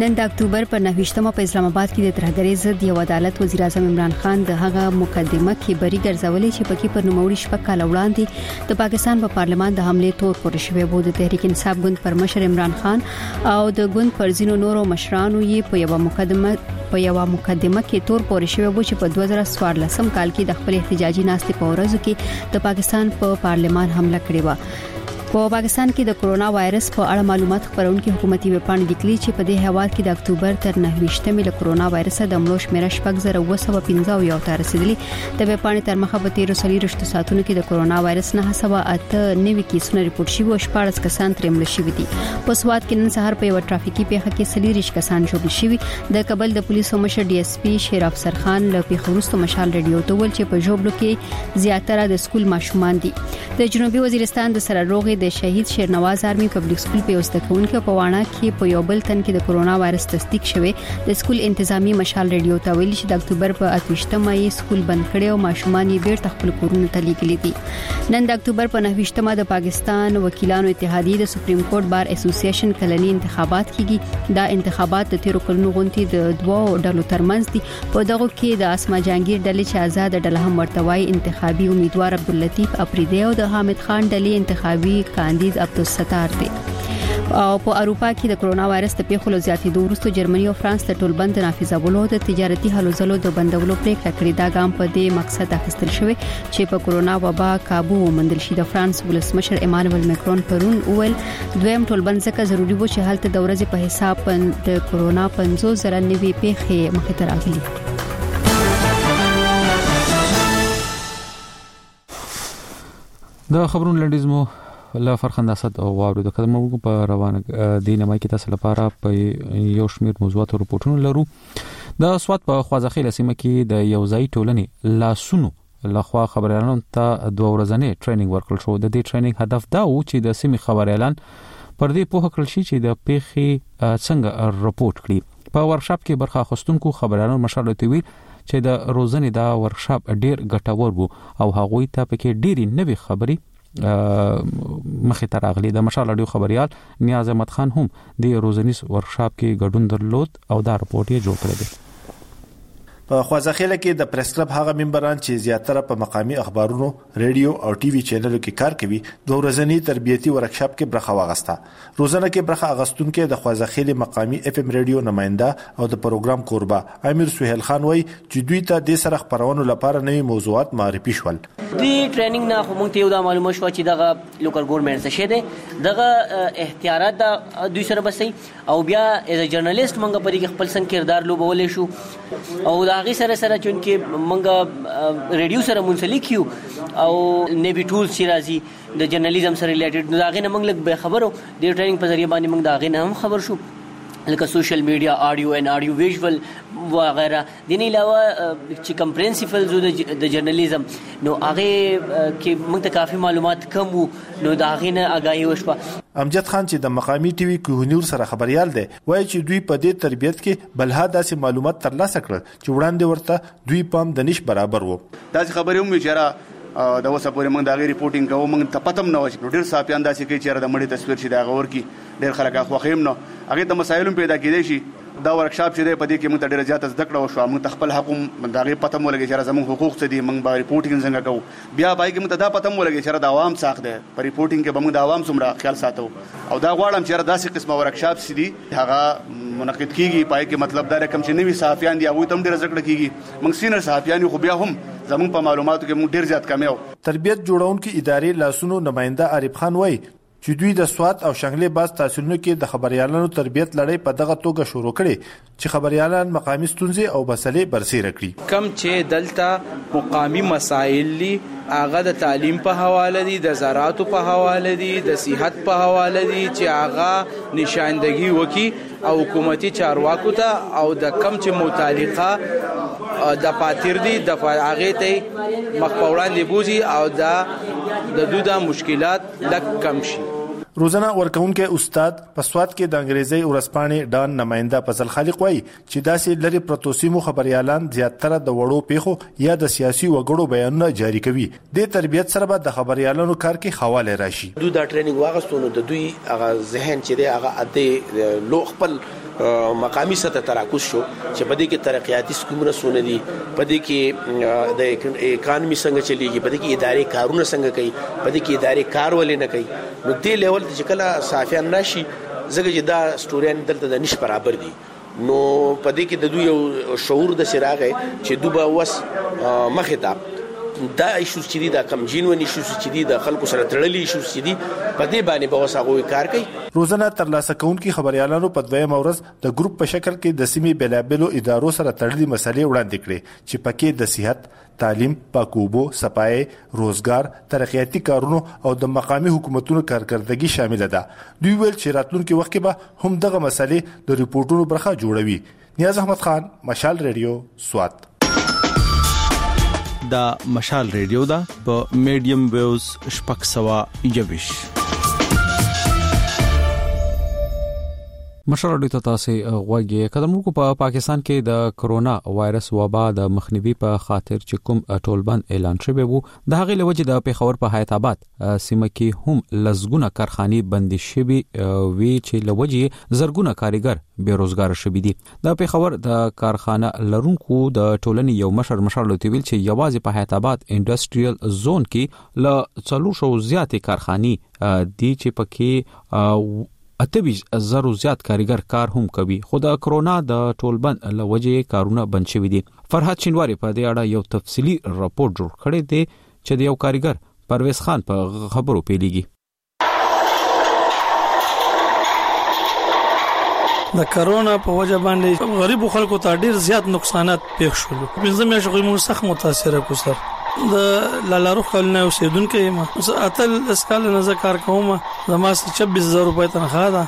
نن د اکتوبر په 9مه په اسلام آباد کې د ترهګرۍ ضد یو عدالت وزیر اعظم عمران خان د هغه مقدمه کې بری ګرځولې چې پکې پر نوموړي شپږ کال وړاندې د پاکستان په پارلمان د حمله تور پورې شوې وو. د تحریک انصاف ګوند پر مشر عمران خان او د ګوند پر ځینو نورو مشرانو یې په یو مقدمه کې تور پورې شوې وو چې په 2014 کال کې د خپل احتجاجي ناستې په ورځو کې د پاکستان په پارلمان حمله کړې و. په پاکستان کې د کرونا وایرس په اړه معلومات خبرونکو حکومتي ویبپاڼې لیکلي چې په دې هیواد کې د اکتوبر تر 9مې له کرونا وایرس د مړو شمېر 4915 ته رسیدلی. د ویبپاڼې تر مخه په 13 ساعتونو کې د کرونا وایرس 908 کیسونه ریپورت شوي او 14 کسان ترې مړ شوي دي. په سواد کې نن سهار په یو ټرافیکي پیښه کې 40 کسان ژوبل شوي. د کابل د پولیسو مشر ډي اس پی شیر افسر خان له پیښورستو مشال رادیو ته ول چې په ژوبلو کې زیاتره د سکول ماشومان دي. د جنوبي وزیرستان د سرروغې د شهید شیرنواز آرمي پبلک سکول په واستکونکو په واڼه کې په یو بل تن کې د کرونا وایرس تصدیق شوه. د سکول انتظامی مشال رادیو ته ویل چې د اکتوبر په 28مه یې سکول بند کړي او ماشومان یې بیرته خپل کورونو ته لیږلي دي. نن د اکتوبر په 29مه د پاکستان وکیلانو اتحادیه د سپریم کورټ بار اسوسییشن کلنی انتخابات کیږي. دا انتخابات د 13 کلونو غونډې د دوه ډلو ترمنځ دي. په دغه کې د اسما جهانگیر ډلې چې آزاد ډله هم ورتوي انتخابي امیدوار عبداللطیف افریدی او د حامد خان ډلې انتخابي کاندید عبدالستار دي. او په اروپا کې د کرونا وایرس د پیښو زیاتېدو وروسته جرمني او فرانس د ټولبند نافذولو د تجارتي هلو ځلو د بندولو پریکړه کړې. دا ګام په دې مقصد اخیستل شوی چې په کرونا وبا قابو ومندل شي. د فرانس ولسمشر ایمانوئل ماکرون پرون اول دویم ټولبند ځکه ضروری و چې هلته د ورځې په حساب د کرونا 50,000 نوي پیښې مخې ته راغلي. د خبرونو لنډیز مو له فرخنده اسد او واورو د قدمو په روانه د نمای کې تاسو لپاره په یو شمیر موضوعات او رپورټونه لرو. د سواد په خوازخیل سیمه کې د یو ځای ټولنې لاسونو لخوا خبريالانو ته 2 ورځې ټریننګ ورکړل شو. د دې ټریننګ هدف دا و چې د سیمې خبريالان پر دې پوهه کړل شي چې د پیښې څنګه رپورټ کړي. په ورکشاپ کې برخه اخیستونکو خبريالانو مشال ته ویل چې د روزنې دا ورکشاپ ډیر ګټور وو او هغوی ته پکې ډېری نوې خبري مخې ته راغلي. د مشال رادیو خبريال نیاز احمد خان هم د روزنیز ورکشاپ کې ګډون درلود او دا رپورټ یې جوړ کړی دی. په خوازخیله کې د پریس کلب هغه ممبران چې زیاتره په مقامی اخبارونو، ریډیو او ټي وي چینلونو کې کار کوي، د ورځنی تربیتی ورکشاپ کې برخه واغسته. روزانه کې برخه اغستونکو د خوازخیله مقامی اف ام ریډیو نماینده او د پروګرام کوربه امیر سہیل خان وای چې دوی ته د سره خبرونو لپاره نوي موضوعات معرفي شول. دی ټریننګ نه خو موږ ته یو د معلومه شو چې دغه لوکل ګورنمنت څه دی، دغه احتیاطات د دوی سره بسي او بیا ایز ا جرنالیست موږ په دې خپل څنګه کردار لوبولې شو او هغه سره چې موږ ریډیو سره منسلک یو او نیوی ټولز چې راځي د جرنالیزم سره ریلیټډ نو هغه نه موږ لږ به خبرو د ټریننګ په ذریعہ باندې موږ دا هغه نه هم خبر شو لکه سوشل میډیا، آډیو ان آډیو ویژوال وغیرہ. د نه علاوه چې کمپریهنسیو د جرنالیزم نو هغه کې موږ ته کافي معلومات کم وو نو دا هغه نه آگاهی وشوه. امجد خان چې د مقامی ټي وي کوهنور سره خبريال دی وایي چې دوی په دې تربيت کې بلها داسې معلومات ترلاسه کړل چې وړاندې ورته دوی پام د نش برابر وو. داسې خبرې هم چې د اوسه پورې موږ دا غي ریپورټینګ کوو موږ ته پتم نه وځي. ډېر صاحبان داسې کوي چې د مړي تصویر شي دا غور کی ډېر خلک اخوخیم نو هغه د مسایلو پیدا کېدای شي. دا ورکشاپ چې دی په دې کې موږ ته ډېر زیات زده کړه وشو. موږ خپل حق دا غي پتم ولګي چې زموږ حقوق څه دي، موږ به ریپورټینګ څنګه کوو. بیا پای کې موږ ته دا پتم ولګي چې د عوام ساخ دی په ریپورټینګ کې به موږ د عوام څومره خیال ساتو او دا غواړم چې داسې قسمه ورکشاپ سي دي هغه منعقد کیږي. پای کې مطلب دا رقم چې نوي صحافیان دي هغه تم ډېر زده کیږي. موږ سینر صحافیان خو بیا هم زموږ په معلوماتو کې موږ ډېر زیات کمیو. تربیت جوړونکو ادارې لاسونو نماینده عارف خان وای چې دوی د سواد او شنغلې باز تحصیلونو کې د خبريالانو تربیت لړۍ په دغه توګه شروع کړي چې خبريالان مقامی ستونزې او مسلې برسېره کړي. کم چې دلته مقامی مسائل دي هغه د تعلیم په حواله دي، د زراعت په حواله دي، د صحت په حواله دي چې هغه نشاندهي وکي او حکومتي چارواکو ته او د کم چې متعلقه د پاتیر دي د هغه ته مخ په وړاندې بوزي او د دوی د مشکلات لږ کم شي. روزانه ورکونکو استاد په سواد کې د انګریزي ورسپانې ډان نماینده فضل خالق وایي چې داسې لري پروتوسیمو خبريالان زیاتره د وړو پیښو یا د سیاسي وګړو بیانونه جاری کوي. د تربيت سره به د خبريالانو کار کې خواله راشي. دوی دا ټریننګ واغستونه د دوی هغه ذهن چې دی هغه د لو خپل مقامی سطح تراکوس شو چې په دې کې ترقیاتي سکومونه سونه دي، په دې کې د اکانومي څنګه چلیږي، په دې کې اداري کارونه څنګه کوي، په دې کې اداري کار ولې نه کوي. نو دې لیول ته چې کله صحافیان راشي زګه چې دا سټوریان دلته د نش برابر دي، نو په دې کې د دوی یو شعور د سراغه چې دوی وس مخه ته دا ایشوز چې دي دا کمجین ونی ایشوز چې دي د خلکو سره تړلي ایشوز چې دي په دې باندې به وساغوي کار کوي. روزانه ترلاسه کوونکي خبريالانو په دویم ورځ د ګروپ په شکل کې د سیمې بلابلو ادارو سره تړلي مسلې وړاندې کړې چې پکې د صحت، تعلیم، پاکوبو، صفای، روزګار، ترقیاتي کارونو او د مقامی حکومتونو کارکردګي شامل ده. دوی ویل چې راتلونکي وخت کې به هم دغه مسلې د ریپورتونو برخه جوړوي. نیاز احمد خان، مشال ریډیو، سوات. دا مشال ریډیو دا په میډیم ویوز شپږ سوا یوش. مشال ډیټا تاسو غوږی قدم کو په پاکستان کې د کرونا وایرس وبا د مخنیوي په خاطر چې کوم ټولبند اعلان شوی وو د هغې لوجه د پیښور په حیات آباد سیمه کې هم لزګونه کارخانه بند شوی وی چې لوجه زرګونه کارګر بیروزګار شوی دي. د پیښور د کارخانه لرونکو د ټولنې یو مشر لوتویل چې یوازې په حیات آباد انډستریال زون کې ل 400 زیاتې کارخانه دي چې پکې 80,000 زیات کارګر کار هم کوي، خو د کرونا د ټولبند لوجه کارونه بند شوی دي. فرحت شینواری په دې اړه یو تفصیلی راپور جوړ کړی دی چې د یو کارګر پرویز خان په خبرو پیلېږي. د کرونا په وجه باندې غریب خلکو ته ډیر زیات نقصانات پیښ شول. پنځه میاشتې موږ سخت متاثر کو سر د لالارو خلنه اوسیدونکو ما اتل اسکال نه ذکر کوم زما 26,000 روپۍ تنخواه ده.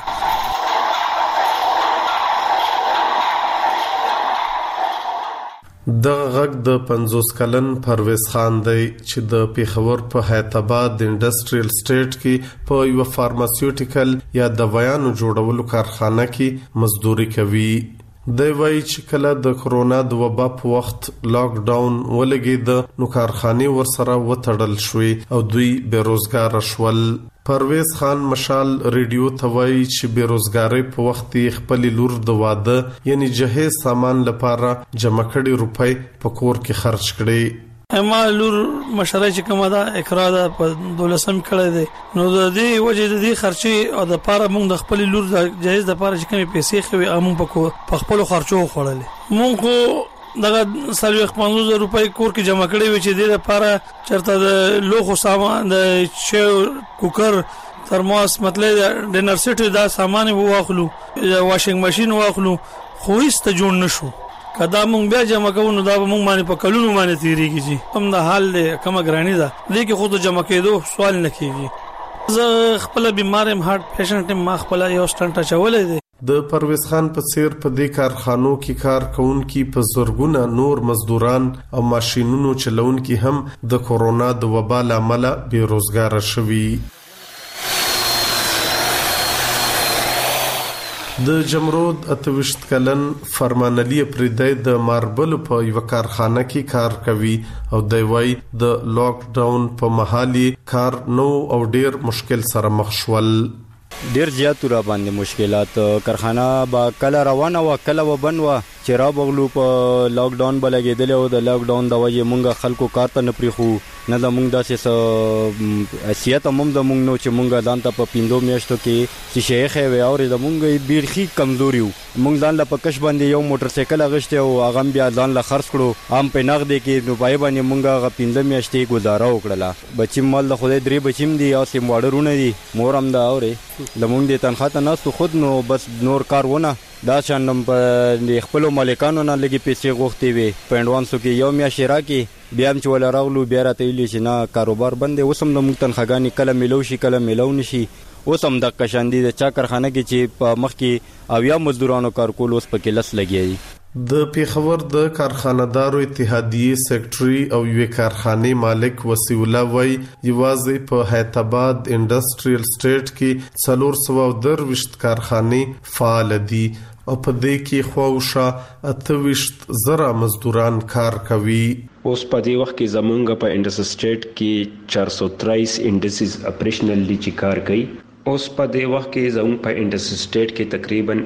د غږ د 50 کلن پرویز خان دی چې د پیښور په حیات آباد د انډستریال سټیټ کې په یو فارماسیوټیکل یا دوايانو جوړولو کارخانه کې مزدوري کوي. د وای چې کله د کرونا د وبا په وخت لاک ډاون ولګید نو کارخانه ورسره وتړل شوې او دوی بیروزګار شول. پرویز خان مشال ریډیو توای چې بیروزګاری په وخت خپل لور د واده یعنی جهیز سامان لپاره جمع کړي روپۍ په کور کې خرج کړي. اما لور مشره چې کومه دا اقرا ده په 12 کړه دي نو د دې وجه د دې خرچي او د پاره موږ د خپل لور د جهیز د پاره چې کومې پیسې خوي امون په خپل خرچو خړلې موږ خو دغه 50,000 روپۍ کور کې جمع کړي وي چې د لپاره چرته د لوخو سامان د کوکر ترماس مطلب ډینر سیټ دا سامان واخلو واشنګ ماشين واخلو خو هیڅ ته جوړ نشو. کدا مونږ بیا جمع کوو نو دا مونږ باندې په کلونو باندې تیریږي چې هم د حال له کومه ګرانی ده دې کې خود جمع کېدو سوال نه کیږي. زه خپل بیمارم هارت پیشنټ ما خپل یو سټنټ چولې دي. د پرویز خان په څیر په دې کارخانو کې کار کوونکي په زورګونه نور مزدوران او ماشينونو چلونکي هم د کورونا د وبا لامل بیروزګار شوي. د جمرود 28 کلن فرمان علي پردای د ماربل په یو کارخانه کې کار کوي او د وای د لاک ډاون په محلي کار نو او ډیر مشکل سره مخ شول. ډیر زیات را باندې مشکلات کارخانه با کله روانه و کله وبنوا چې را بغلو په لاک ډاون بلګیدل او د لاک ډاون د وجه مونږ خلکو کار ته نه پریخو نه د مونږ داسې حیثیت هم د مونږ نو چې مونږ دانته په 5 میاشتو کې چې شیخ وي او د مونږ بیرخي کمزوري وو. مونږ ځان له پکش باندې یو موټر سایکل اغشته او هغه بیا ځان له خرڅ کړو هم په نغد کې نو پای باندې مونږ غ 5 میاشتې گزاره وکړه. بچیم مال د خدای درې بچیم دي او سیم وړرونه دي مور هم دا اوري لمونږ دې تنخواه ته ناستو خود نو بس نور کارونه دا شانم په خپل مالکانو نه لګي پیسې غوښتي وي په انډوانسو کې یو میاشت راکې بیا هم چې ولا راغلو بیا راته ویلي چې نه کاروبار بند دی. اوس هم د موږ تنخواګانې کله میلو شي کله میلو نشي. اوس هم د کشاندي د چا کارخانه کې چې په مخ کې او یا مزدورانو کار کول اوس پکې لس لګي. د پیښور د کارخانه‌دارو اتحادیې سیکریټري او یو کارخانه مالک وسیع الله وای یوازې په حیات آباد انډستریال سټیټ کې 420 کارخانه فعال دي او په دې کې خواوشه 28,000 مزدوران کار کوي. اوس په دې وخت کې زمونږ په انډستریال سټیټ کې 423 انډستریز اپریشنل دي چې کار کوي اوس په دې وخت کې زموږ په انډستری سټیټ کې تقریبا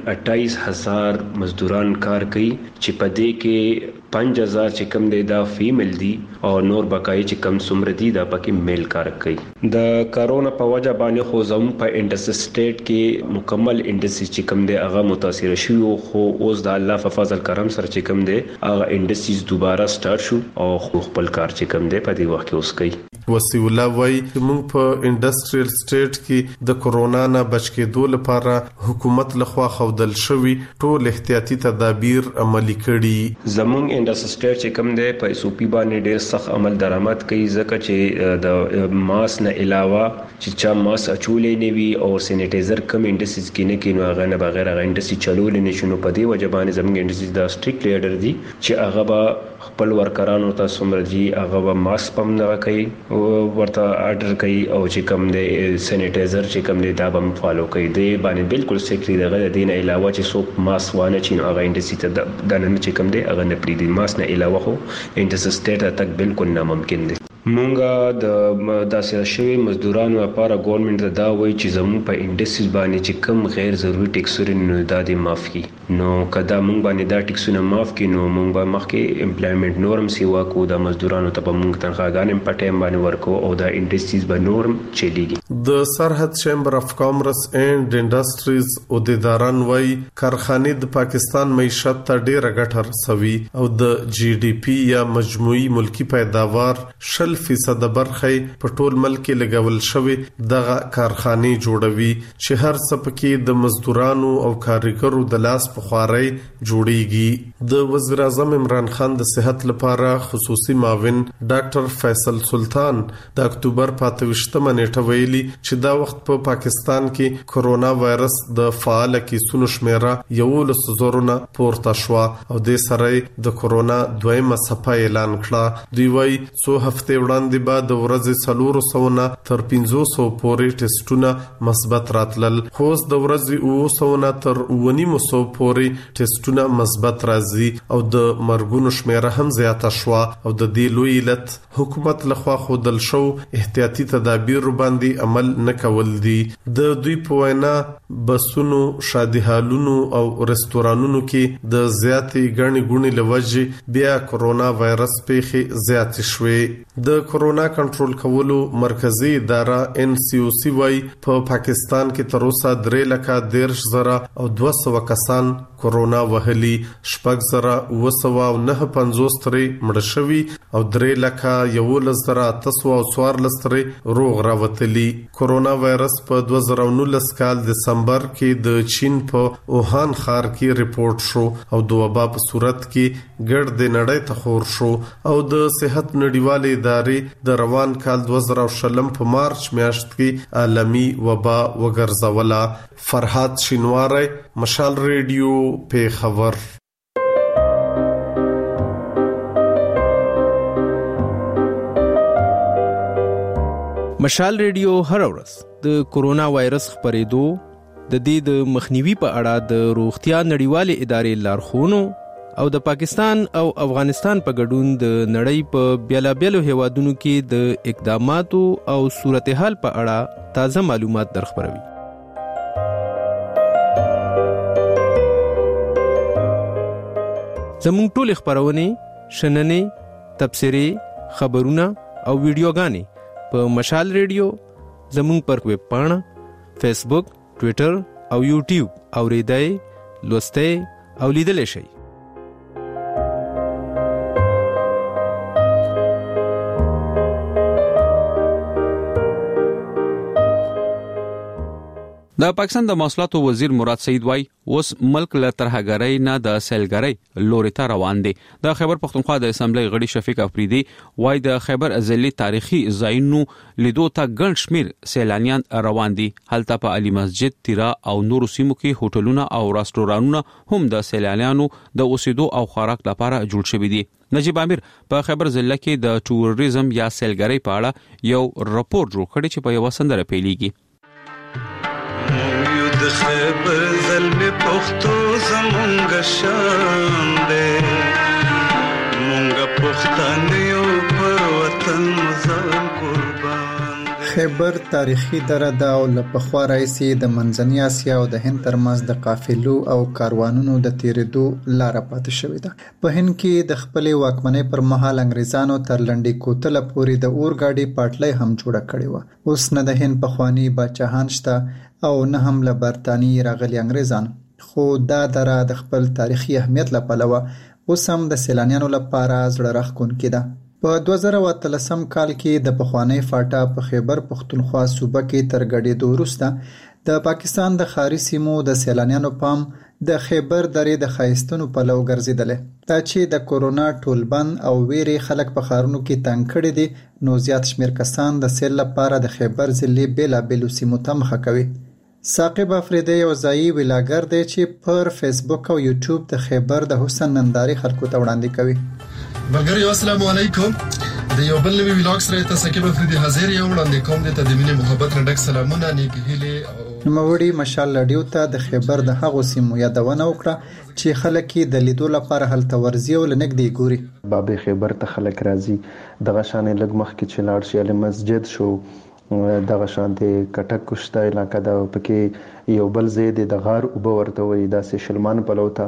28000 مزدوران کار کوي چې په دې کې 5000 چې کم دی دا فیمیل دي او نور بقای چې کم څومره دي دا پکې میل کار کوي د کرونا په وجه باندې خو زموږ په انډستری سټیټ کې مکمل انډستری چې کم دی هغه متاثر شوی خو اوس د الله په فضل کرم سره چې کم دی هغه انډستریز دوباره سٹارټ شو او خپل کار چې کم دی په دې وخت کې اوس کوي. وسیع الله وای چې موږ په انډستریل سټیټ کې د کورونا نه بچ کېدو لپاره حکومت لخوا خودل شوی ټول احتیاطي تدابیر عملي کړي. زموږ انډستری سټیټ چې کم دی په SOP باندې ډېر سخت عمل درآمد کوي ځکه چې د ماس نه علاوه چې چا ماس اچولې نه وي او سینیټایزر کم انډستریز کې نه کینو هغه نه بغیر هغه انډستری چلول نه شنو په دې وجه باندې زموږ انډستری دا سټریکټ لیډر دي چې هغه به خپل ورکرانو ته سمرجی هغه به ماس پم نه کوي ورته آرډر کوي او چې کم دی سینیټایزر چې کم دی دا به فالو کوي دی باندې بالکل سیکری دغه دین علاوه چې څوک ماس وانه چینو هغه انډستری ته د نن چې کم دی هغه نه پریدي ماس نه علاوه خو انډستری سټیټ تک بالکل ناممکن دی. مونږه د داسې شوی مزدورانو لپاره ګورنمنت دا وایي چې زموږ په انډستریز باندې چې کم غیر ضروري ټیکسونه نو دا دي معاف کی نو کدا مونږ باندې دا ټیکسونه معاف کی نو مونږ به مخکې امپلایمنت نورم سیوا کو د مزدورانو ته به مونږ تنخواګانې په ټایم باندې ورکو او دا انډستریز به نورم چلیږي. د سرحد چیمبر اف کامرس اینڈ انډستریز عہدیداران وایي کارخانې د پاکستان معیشت ته ډېره ګټه رسوي او د GDP یا مجموعي ملکی پیداوار 0% برخه په ټول ملک کې لګول شوی دغه کارخانې جوړوي چې هر څه پکې د مزدورانو او کارګرو د لاس په خواري جوړیږي. د وزیر اعظم عمران خان د صحت لپاره خصوصي معاون ډاکټر فیصل سلطان د اکتوبر 28مه نیټه ویلي چې دا وخت په پاکستان کې کرونا وایرس د فعال کیسونو شمیره 11,000 نه پورته شو او د سره د کرونا دویمه څپه اعلان کړه. دوی وايي څو هفته وړاندې بعد د ورځې 400 نه تر 500 پورې ټیسټونه مثبت راتلل خو د ورځې 200 نه تر 900 پورې ټیسټونه مثبت راځي او د مرګونو شمیره هم زیاته شو او د دې لوی علت حکومت لخوا خودل شو احتیاطي تدابیر باندې عمل نه کول دي. د دوی په وینا بسونو شادي هالونو او رستورانونو کې د زیاتې غني ګونی لوجه بیا کرونا وایرس پیښې زیات شوې. د کرونا کنټرول کولو مرکزی اداره NCOC وای په پاکستان کې تر اوسه 3,13,000 او 200 کسان کرونا وهلي 6,950 ترې مړ شوي او 3,11,814 ترې روغ راوتلي. کرونا وایرس په 2019 کال دسمبر کې د چین په اوهان ښار کې ریپورت شو او د وبا په صورت کې ګډ د نړۍ ته خور شو او د صحت نړیوالې ادارې د روان کال 2020 په مارچ میاشت کې عالمي وبا وګرځوله. فرحات شینواری، مشال ریډیو، پیښور. مشال ریډیو هر ورځ د کورونا وایرس خپرېدو د دې د مخنیوي په اړه د روغتیا نړیوالې ادارې لارښوونو او د پاکستان او افغانستان په ګډون د نړۍ په بیلابیلو هیوادونو کې د اقداماتو او صورتحال په اړه تازه معلومات درخبروي. زموږ ټول خبرونه، شننې، تبصرې، خبرونه او ویډیوګانې په مشال ریډیو، زموږ پر ویب پاڼه، فیسبوک، ټوئیټر او یوټیوب اوریدای، لوستای او لیدلای شئ. د پاکستان د مواصلاتو وزیر مراد سعید وای اوس ملک له ترهګرۍ نه د سیلګرۍ لوري ته روان دی. د خیبر پختونخوا د اسمبلی غړي شفیق افریدي وای د خیبر ازلی تاریخي ځایونو لیدو ته ګڼ شمیر سیلانیان روان دي. هلته په علي مسجد، تیرا او نورو سیمو کې هوټلونه او راستورانونه هم د سیلانیانو د اوسېدو او خوراک لپاره جوړ شوي دي. نجیب امیر په خیبر ضلع کې د ټوریزم یا سیلګرۍ په اړه یو راپور جوړ کړی چې په یو سندره پیلېږي. د خیبر زلمی پختو زمونږ شان دی، مونږ پښتانه یو پر وطن ځان قربان دی. خیبر تاریخي دره ده او له پخوا راهیسې د منځنۍ اسیا او د هند ترمنځ د قافلو او کاروانونو د تېرېدو لاره پاتې شوې ده. په هند کې د خپلې واکمنۍ پر مهال انګریزانو تر لنډۍ کوتله پورې د اورګاډي پټلۍ هم جوړه کړې وه. اوس نه د هند پخواني باچاهان شته او نه هم له برطانیې راغلي انګریزان، خو دا دره د خپل تاریخي اهمیت له پلوه اوس هم د سیلانیانو لپاره زړه راښکونکې ده. په 2013 کال کې د پخوانۍ فاټا په خیبر پختونخوا صوبه کې تر ګډېدو وروسته د پاکستان د ښاري سیمو د سیلانیانو پام د خیبر درې د ښایستونو پلو ګرځېدلی. دا چې د کورونا ټولبند او ویرې خلک په ښارونو کې تنګ کړي دي، نو زیات شمېر کسان د سیل لپاره د خیبر ضلعې بېلابېلو سیمو ته مخه کوي. ثاقب افریدی یو ځایي ویلاګر دی چې پر فیسبوک او یوټیوب د خیبر د حسن نندارې خلکو ته وړاندې کوي. ملګرو السلام علیکم، د یو بل نوی ویلاګ سره ته ثاقب افریدی حاضر یم. وړاندې کوم د تدمینې محبت رډک سلامونه، نیک هیلې او نوموړي مشال رادیو ته د خیبر د هغو سیمو یادونه وکړه چې خلک یې د لیدو لپاره هلته ورځي او له نږدې ګوري. بابې خیبر ته خلک راځي، دغه شانې لږ مخکې چې لاړ شي علي مسجد شو، دغه شانتي کټک کوشته علاقه ده، پکې یو بل ځای دی د غار اوبه ورته وایي، داسې شلمان پلو ته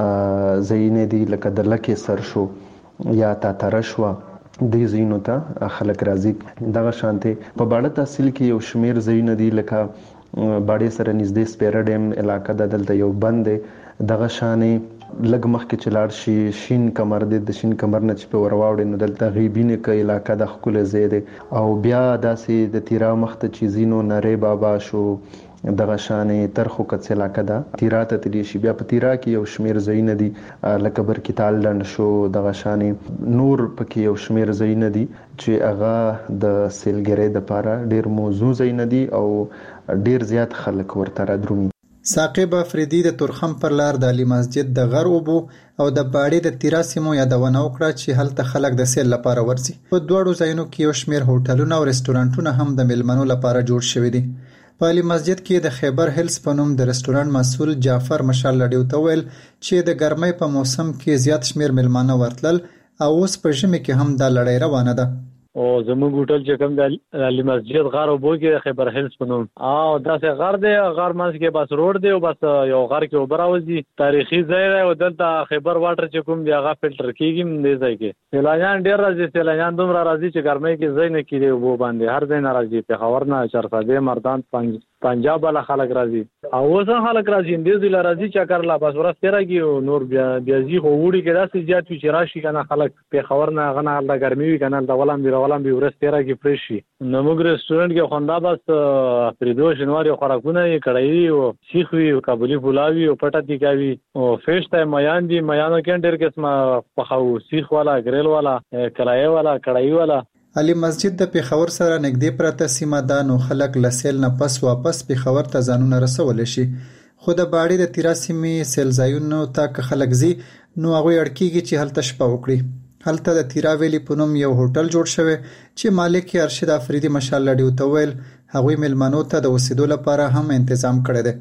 ځایونه دي لکه د لکې سر شو یا تاتره شوه، دې ځایونو ته خلک راځي. دغه شانتي په باړه تحصیل کې یو شمېر ځایونه دي لکه باړې سره نږدې سپیره ډیم علاقه ده، دلته یو بند دی. دغه شانې لږ مخکې چې لاړ شي شین کمر دی، د شین کمر نه چې په ورواوړې نو دلته غیبینې که علاقه د ښکلی ځای دی. او بیا داسې د تیرا مخته چې ځینو نری بابا شو، دغه شانې ترخو کڅ علاقه ده، تیرا ته تللی شي. بیا په تیرا کې یو شمېر ځایونه دي لکه برکتال لنډ شو، دغه شانې نور پکې یو شمېر ځایونه دي چې هغه د سیلګرۍ دپاره ډېر موضوع ځایونه دي او ډېر زیات خلک ورته رادرومي. ثاقب افریدی د تورخم پر لار د علي مسجد د غر اوبو او د باړې د تیرا سیمو یادونه وکړه چې هلته خلک د سیل لپاره ورځي. په دواړو ځایونو کې یو شمېر هوټلونه او رستورانټونه هم د میلمنو لپاره جوړ شوي دي. په علي مسجد کې د خیبر هیلز په نوم د رستورانټ مسؤل جعفر مشال رادیو ته ویل چې د ګرمۍ په موسم کې زیات شمېر میلمانه ورتلل او اوس په ژمي کې هم دا لړۍ روانه ده. او زموږ هوټل چې کوم د علي مسجد غار اوبو کې خیبر هیلز په نوم او داسې غر دی، غر منځ کې بس روډ دی او بس یو غر کې اوبه راوځي، تاریخي ځای دی. او دلته خیبر واټر چې کوم دی هغه فلټر کېږي دې ځای کې. سیلانیان ډېر راځي، سیلانیان دومره راځي چې ګرمۍ کې ځای نه کېږي اوبو باندې، هر ځای نه راځي، پېښور نه، چارسده، مردان، پنجاب والا خلک راځي او اوس هم خلک راځي، دې ځای راځي چکر لا بس ورځ تېره کړي او نور بیا ځي. خو وړي کې داسې زیات وي چې راشي که نه خلک پېښور نه هغه نه هلته ګرمي وي که نه هلته ولم ورځ تېره کې فرېش شي. نو موږ رسټورنټ کې خوندا بس فریدو شنواري خوراکونه یې کړایي او سیخ وي او کابلي پلاو وي او پټه تیکا وي او فیش ته میان دي، میانو کې ډېر قسمه پخاو، سیخ والا، ګریل والا، کرایه والا، کړایي والا. علي مسجد د پېښور سره نږدې پرته سیمه ده، نو خلک له سیل نه پس واپس پېښور ته ځانونه رسولی شي. خو د باړې د تیرا سیمې سیل ځایونو ته که خلک ځي نو هغوی اړ کېږي چې هلته شپه وکړي. هلته د تیرا ویلي په نوم یو هوټل جوړ شوی چې مالک یې ارشد افریدي مشال رادیو ته ویل هغوی میلمنو ته د اوسېدو لپاره هم تنظیم کړی دی.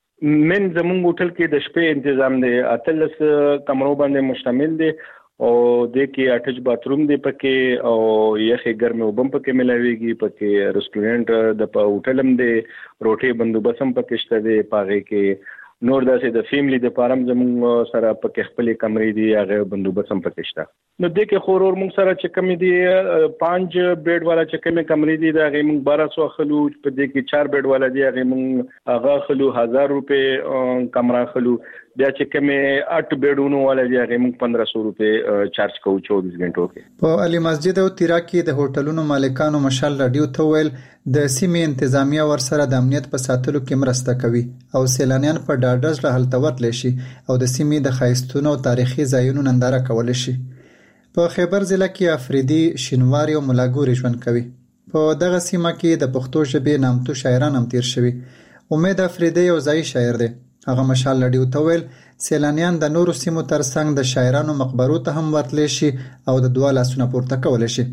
من زموږ هوټل کې د شپې تنظیم دی، 18 کمرو باندې مشتمل دی او د کې اټچ باتروم دی پکې او یخې ګرمې اوبه هم پکې ملاویږي، پکې رستورانټ د هوټل هم دی، روټۍ بندوبست هم پکې شته دی، په هغې کې نور داسې د فیملی د پاره هم زموږ سره پکې خپلې کمرې دي، هغه بندوبست هم پکې شته. نو دې کې خو ورور موږ سره چې کومې دي 5 بیډ والا چې کومې کمرې دي د هغې موږ 1200 اخلو، په دې کې 4 بیډ والا دي هغې موږ هغه اخلو 1000 روپۍ کمره اخلو. بیا چې کومې 8 بیډونو والا دي هغې موږ 1500 روپۍ چارج کوو 24 غنټو کې. په علي مسجد او تیرا کې د هوټلونو مالکانو مشال رادیو ته ویل د سیمې انتظامیه ورسره د امنیت په ساتلو کې مرسته کوي او سیلانیان په ډاډه زړه هلته ورتلی شي او د سیمې د ښایستونو او تاریخي ځایونو ننداره کولی شي. په خیبر ضلع کې افریدي، شینواري او ملاګوري ژوند کوي. په دغه سیمه کې د پښتو ژبې نامتو شاعران هم تیر شوي. امید افریدی یو ځایي شاعر دی. هغه مشال رادیو ته ویل سیلانیان د نورو سیمو ترڅنګ د شاعرانو مقبرو ته هم ورتلی شي او د دعا لاسونه پورته کولی شي.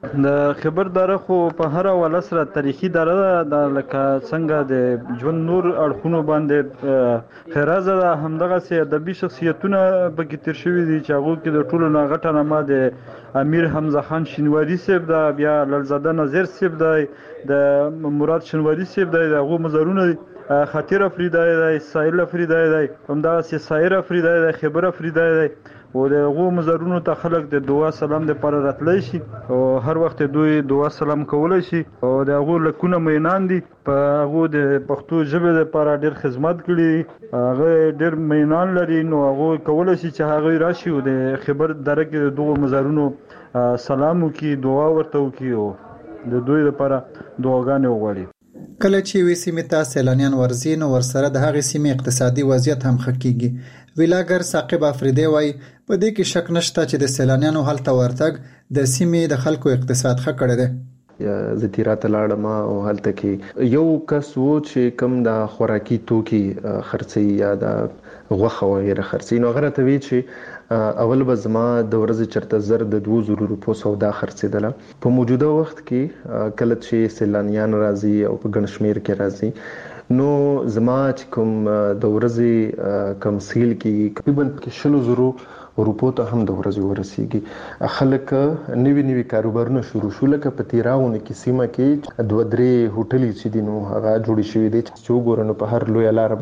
د خبر دره خو په هر حواله سره تاریخي دره د لکه څنګه د ژوند نور اړخونو باندې خیرازه ده، همدغه سي ادبي شخصیتونه پکې تیر شوي دي چې هغه کې د ټولو نه غټه نامه د امیر حمزه خان شینواری صاحب ده، بیا للزاده نظیر صاحب ده، د مراد شینواری صاحب ده، دغه مزارونه خاطر افریدای ده، سایل افریدای ده، همدغه سي سایر افریدای ده، خبر افریدای ده او دغه مزارونو ته خلک د دعا سلام د پر راتلی شي او هر وخت دوی دعا سلام کولای شي او دغه لکونه مینان دي په هغه د پښتو ژبه لپاره ډېر خدمت کړي، هغه ډېر مینان لري، نو هغه کولای شي چې هغه راشي او د خبر دره کې دغه مزارونو سلام وکي، دعا ورته وکي او د دوی لپاره دعاګانې وغواړي. کله چې وی سیمه ته سیلانیان ورزي نو ورسره د هغې سیمې اقتصادي وضعیت هم ښه کیږي. ویلاګر ثاقب افریدی وایي په دې کې شک نشته چې د سیلانیانو هلته ورتګ د سیمې د خلکو اقتصاد ښه کړی دی. زتیرات لاړم او هلته کې یو کس وو چې کم د خوراکي توکي خرڅي یا د غوښه وغیره خرڅي، نو غره ته وی چې اول به زما د ورځې چرته زر د 2000 روپو سودا خرڅېدله. په موجوده وخت کې کله چې سیلانیان راځي او په ګڼ شمېر کې راځي نو زما چې کوم د ورځې کم سیل کې تقریبا 100,000 روپو ته هم د ورځې ورسیږي. خلک نوي کاروبارونه شروع شو، لکه په تیراونه کې سیمه کې 2-3 هوټلې چې دي نو هغه جوړې شوې دي چې وګورئ په هر لوی لار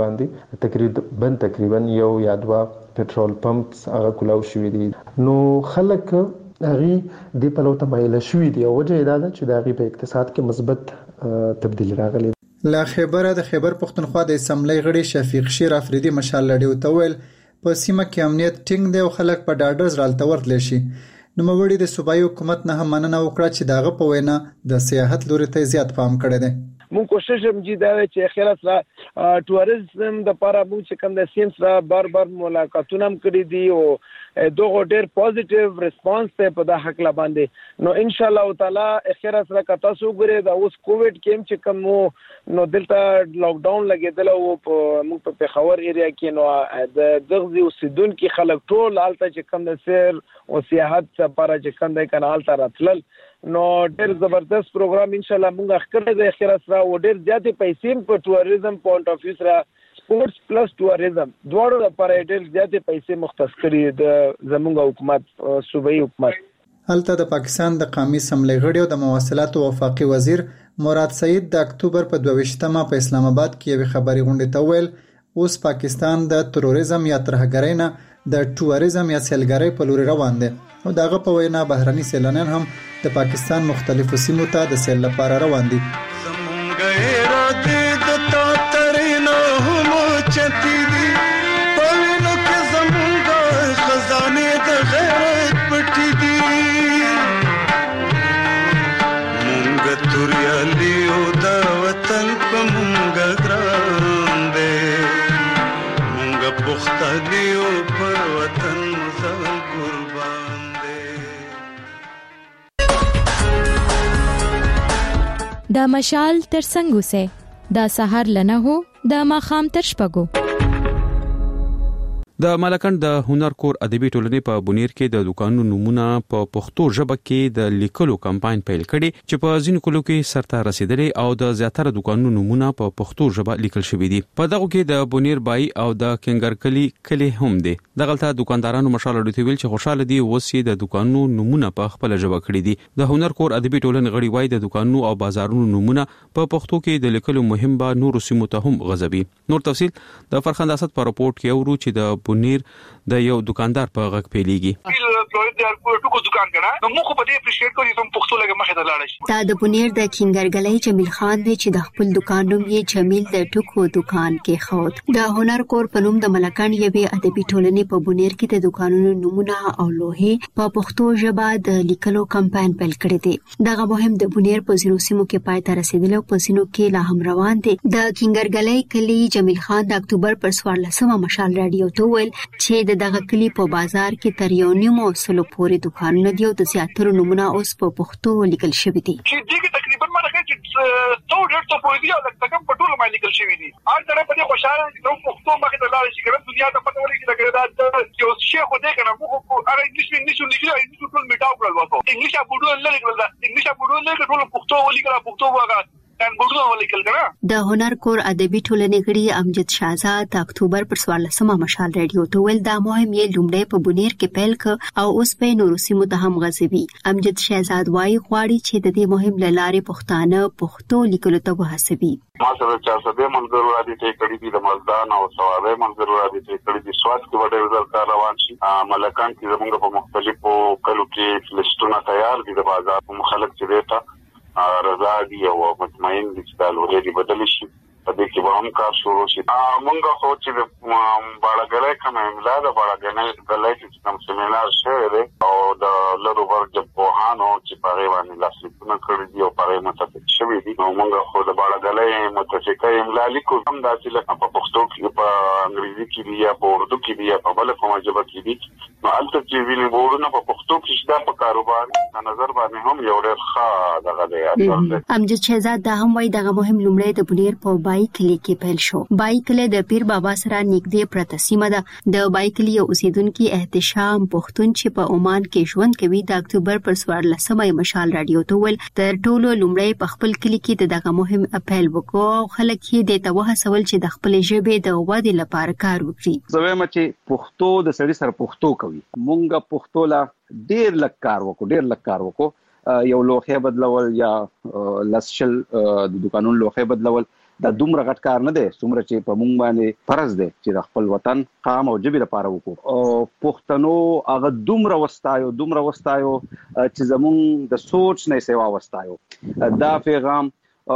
باندې تقریبا یو یا 2 پټرول پمپس هغه کولاو شوې دي. نو خلک هغه د پلوته مایل شوې دي او وجه دا ده چې د هغه په اقتصاد کې مثبت تبدیل راغلی. لا خبره د خیبر پښتونخوا د اسمبلی غړي شفیق شیر افریدی مشال لړیو ته ویل په سیمه کې امنیت ټینګ دی او خلک په ډاډر زرالته ورتلی شي. نوموړي د صوبایي حکومت نه هم مننه وکړه چې دغه په وینا د سیاحت لوري ته زیات پام کړی دی. مون کوشش هم جی دا چې خیر سره ټوریزم د لپاره مون چې کوم د سیم سره بار ملاقاتونه هم کړی دي او دوه ډېر پوزټیو ریسپانس ته په د حق لا باندې. نو ان شاء الله تعالی اخر سره کتا سو غره دا اوس کووډ کېم چې کوم نو دلته لاک ډاون لګیدل او په موږ په پېښور ایریا کې نو د دغزي اوسیدون کې خلک ټول حالت چې کوم د سیر او سیاحت لپاره چې کوم د کانال ته راتلل نو ډېر زبردست پروګرام ان شاء الله موږ اخر د اخر سره و ډېر زیاتې پیسې په ټوریزم پوینټ اف ویو سره سپورتس پلس ټوریزم دواړو لپاره ډېر زیاتې پیسې مختص کړي د زموږ حکومت صوبایي حکومت. هلته د پاکستان د قومي اسمبلی غړي او د مواصلات او وفاقي وزیر مراد سعید د اکتوبر په 22مه په اسلام آباد کې یو خبري غونډه ته ویل اوس پاکستان د تروریزم یا ترهګرۍ نه د ټوریزم یا سیلګرۍ په لور روان دی او دغه په وینا بهرني سیلانیان هم د پاکستان مختلفو سیمو ته د سیل لپاره روان دي. دا مشال تر څنګه سه دا سحر لنه هو دا ماخام تر شپګو. د ملکند د هنر کور ادبي ټولنې په بونیر کې د دکانونو نمونه په پښتو ژبه کې د لیکلو کمپاین پیل کړي چې په ځینو کلو کې سرته رسیدلې او د زیاتره دکانونو نمونه په پښتو ژبه لیکل شوی دي. په دغه کې د بونیر بای او د کنګرکلی کلی هم دي. دغلته دکاندارانو مشال لري ویل چې خوشاله دي وسې د دکانونو نمونه په خپل ژبه کړي دي. د هنر کور ادبي ټولنې غړي وای د دکانونو او بازارونو نمونه په پښتو کې د لیکلو مهم به نور سیمو ته هم غځبي. نور تفصيل د فرخند اسد په رپورت کې اورو چې د بونیر د یو دکاندار په غږ پیلېږي. دا د بونیر د کینګرګلۍ جمیل خان دی چې د خپل دکان نوم یې جمیل د ټکو دکان کې خود. د هنر کور په نوم د ملکان یوې ادبي ټولنې په بونیر کې د دکانونو نمونه او لوحې په پښتو ژبه د لیکلو کمپاین پیل کړی دی. دغه مهم د بونیر په ځینو سیمو کې پای ته رسیدلی او په ځینو کې لا هم روان دی. د کینګرګلۍ کلی جمیل خان د اکتوبر پر 14مه مشال راډیو ته ویل چې دغه کلی په بازار کې تر 1.5 سلو پورې دکانونه دي او د زیاترو نمونه اوس په پښتو لیکل شوي دي. تقریبا ماته کې 100-150 پوزي او تکم په ټول باندې لیکل شوی دي هر طرف په خوشاله نو پښتو مخه ته لاړ شي کنه دنیا ته پته ولګي چې یو شی خو دې کنه مو اره انګلیش لیکل ټول میټاو کړل وته انګلیش ابوډو نه لیکل دا انګلیش ابوډو نه ټول پښتو ولیکل پښتو واغه د هنر کور ادبي ټولنې غړي امجد شهزاد د اکتوبر پر 14مه مشال رادیو ته ویل دا مهم یې لومړی په بونیر کې پیل ک او اوس په نورو سیمو ته هم غځوي. امجد شهزاد وايي غواړي چې د دې مهم لارې پښتانه پښتو لیکلو ته وهڅوي. ما سره چا سبه منظر را دي ته کړي دي د مزدان او سوابه منظر را دي ته کړي دي سواد کې وړه وزارت روان شي ملکان کې زموږ په مختلفو کلو کې لستونه تیار دي د بازار مخالف چې دیتا رضا دي او مطمئن دي چې دا لوري بدل شي په دې کې به هم کار شروع شي. مونږ خو چې باړګلې کوم املا د باړګلې چې کوم سیمینار شوی او د لرو ورځ په هانو چې په باندې لاسلیکونه کړی دي او په متفق شوی دي نو مونږ خو د باړګلې متفقه املا لیکو هم دا چې په پښتو کې په انګریزي کې دي یا په اردو کې دي یا په بل کومه ژبه کې دي نو البته چې ویلي وورونه په پښتو کې شته په کاروبار نظر باندې هم یو ډېر ښه دغه دی. امجد شهزاد دا هم وایي دغه مهم لومړی د بونیر په بای کلی کې پیل شو. بای کلی د پیر بابا سره نږدې پرته سیمه ده. د بای کلی اوسیدونکو احتشام پښتون چې په عمان کې ژوند کوي د اکتوبر پر 14مه مشال رادیو ته ول تر ټولو لومړی په خپل کلی کې دغه مهم اپیل وکړ او خلک یې د توه سوال چې د خپل ژبې د ودې لپاره کار وکړي. زویم چې پښتو د سړي سره پښتو کوي مونږه پښتو لا ډیر لک کار وکړو یو لوخه بدلول یا لسشل د دکانونو لوخه بدلول دا دومره غټ کار نه دی څومره چې په مونږ باندې فرض دی چې د خپل وطن قام او ژبې لپاره وکړو او پښتنو هغه دومره وستایو چې زمونږ د سوچ نه سیوا وستایو دا پیغام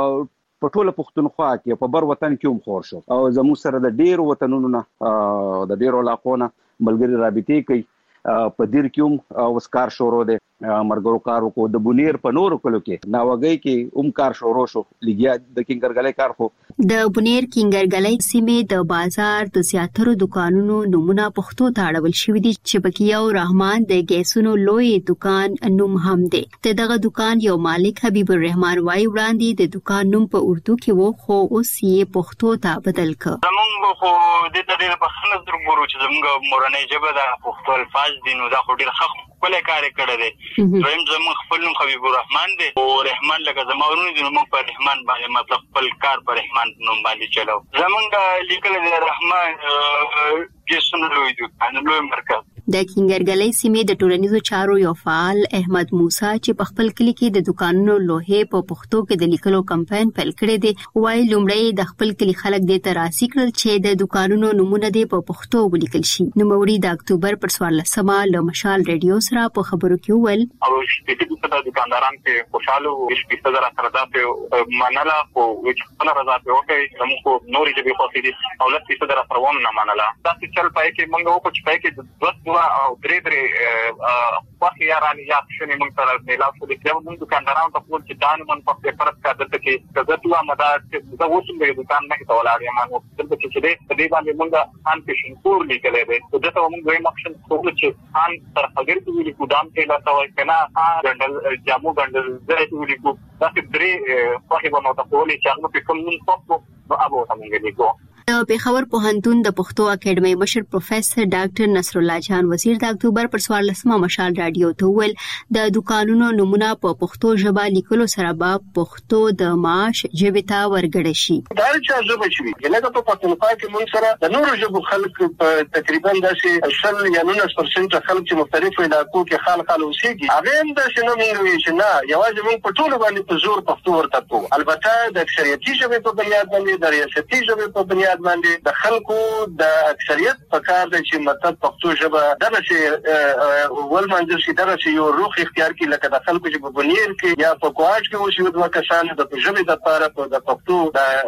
په ټوله پښتونخوا کې په بر وطن کې هم خور شو او زموږ سره د ډیرو وطنونو نه د ډیرو علاقو نه ملګری رابطې کوي په دیر کې هم وسکار شروع دي مرګرو کار وکړو د بونیر په نورو کلو کې ناوګي کې کار شروع شو لګیا د کینګرګلې کار خو د بونیر کینګرګلې سیمه د بازار د زیاترو دکانونو نمونه پښتو ته اړول شوې دي چې پکې یو رحمان د ګیسونو لوی دکان نوم هم دی. دغه دکان یو مالک حبیب الرحمن وايي وړاندې د دکان نوم په اردو کې وو خو اوس یې پښتو ته بدل کړ. زمونږ خو د دې په خنځ درګورو چې زمونږ مورنۍ ژبه د پښتو الفاظ دي نو دا خو ډیر ښه کله کار کړی دی. دویم زموږ خپل نوم حبیب الرحمن دی او رحمان لکه زمونږ د نوم په رحمان باندې مطلب خپل کار په رحمان نوم باندې چلاو. زمونږ لیکل دی رحمان جسم لوی دکان لوی مرکز. د کینګرګلې سیمې د ټولنیزو چارو یو فعال احمد موسی چې په خپل کلی کې د دکانونو لوهې په پښتو کې د لیکلو کمپاین پیل کړی دی وايي لومړی د خپل کلی خلک د تراسي کړل چې د دکانونو نمونه دی په پښتو ولیکل شي. نو موري د اکتوبر پر 14مه له مشال رادیو سره په خبرو کې ول او چې د دکانداران کې خوشاله او چې زړه سره راځي مناله او چې خپل راځي او کې زموږ نوري چې په خو دي او لکه چې سره پروم نه مناله دا چې چل پای کې موږ وکړو چې پای کې او درې واخی یاران یا شنه موږ سره ملاو شو د موږ دکاندارانو ته ټول چې دان من په فرصت کا دته کې کزتوا مدار چې دا اوس د دکان نه کولای یم نو دلته چې دې باندې موږ ان پیشن کور لیکلې ده دته موږ یو مخشن ټول چې ان تر هغه کې ویل ګدام کې لا تاوي کنه ګندل جامو ګندل زه ته ویل کو دا چې درې واخی باندې ته ټول چې هغه په کوم په ابو څنګه لیکو. د پیښور پوهنتون د پښتو اکیډمي مشر پروفیسور ډاکټر نصر الله جان وزیر د اکتوبر پر 14مه مشال رادیو ته ویل د دکانونو نمونه په پښتو ژبه لیکلو سره به پښتو د معاش ژبې ته ورګړې شي. دا چې ژبه شي لکه په پښتونخوا کې موږ سره د نورو ژبو خلک په تقریبا داسې 80 یا 90% خلک چې مختلفو علاقو کې خلک اوسېږي هغه هم داسې نه موږ چې نه یوازې موږ په ټولو باندې په زور پښتو ورته کوو. البته د اکثریتي ژبې په بنیاد باندې د ریاستي ژبې په بنیاد باندې د خلکو د اکثریت په کار دی چې مطلب پښتو ژبه دغه چې ولمنځل شي دغه چې یو روح اختیار کړي لکه د خلکو چې په بنیر کې یا په کوهاټ کې اوسي دوه کسان د ژبې د لپاره په د پښتو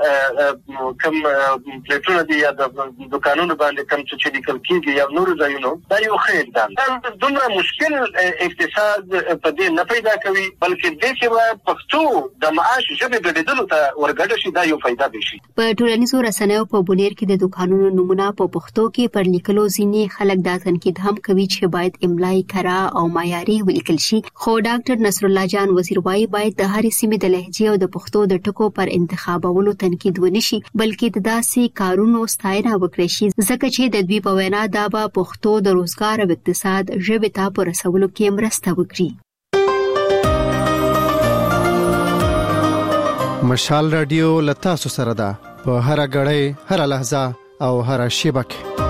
د کم پلیټونه دي یا د دکانونو باندې کم چې لیکل کېږي یا نور ځایونو دا یو خیر ده. دومره مشکل اقتصاد په دې نه پیدا کوي بلکې دې چې پښتو د معاش ژبې ګډېدلو ته ورګډ شي دا یو فائدہ به شي. په ټولنیزو رسنیو په په بونیر کې د دکانونو نمونه په پښتو کې پر لیکلو ځینې خلک دا تنقید هم کوي چې باید املای کرا او معیاري ولیکل شي. خو ډاکټر نصر الله جان وزیر وايي باید د هرې سیمې د لهجې او د پښتو د ټکو پر انتخابولو تنقید ونشي، بلکې د داسې کارونو ستاینه وکړي شي ځکه چې د دوی په وینا دا به پښتو د روزګار او اقتصاد ژبې ته په رسولو کې مرسته وکړي. مشال رادیو لتا سره ده په هر غړې هر لحظه او هر شیبه کې.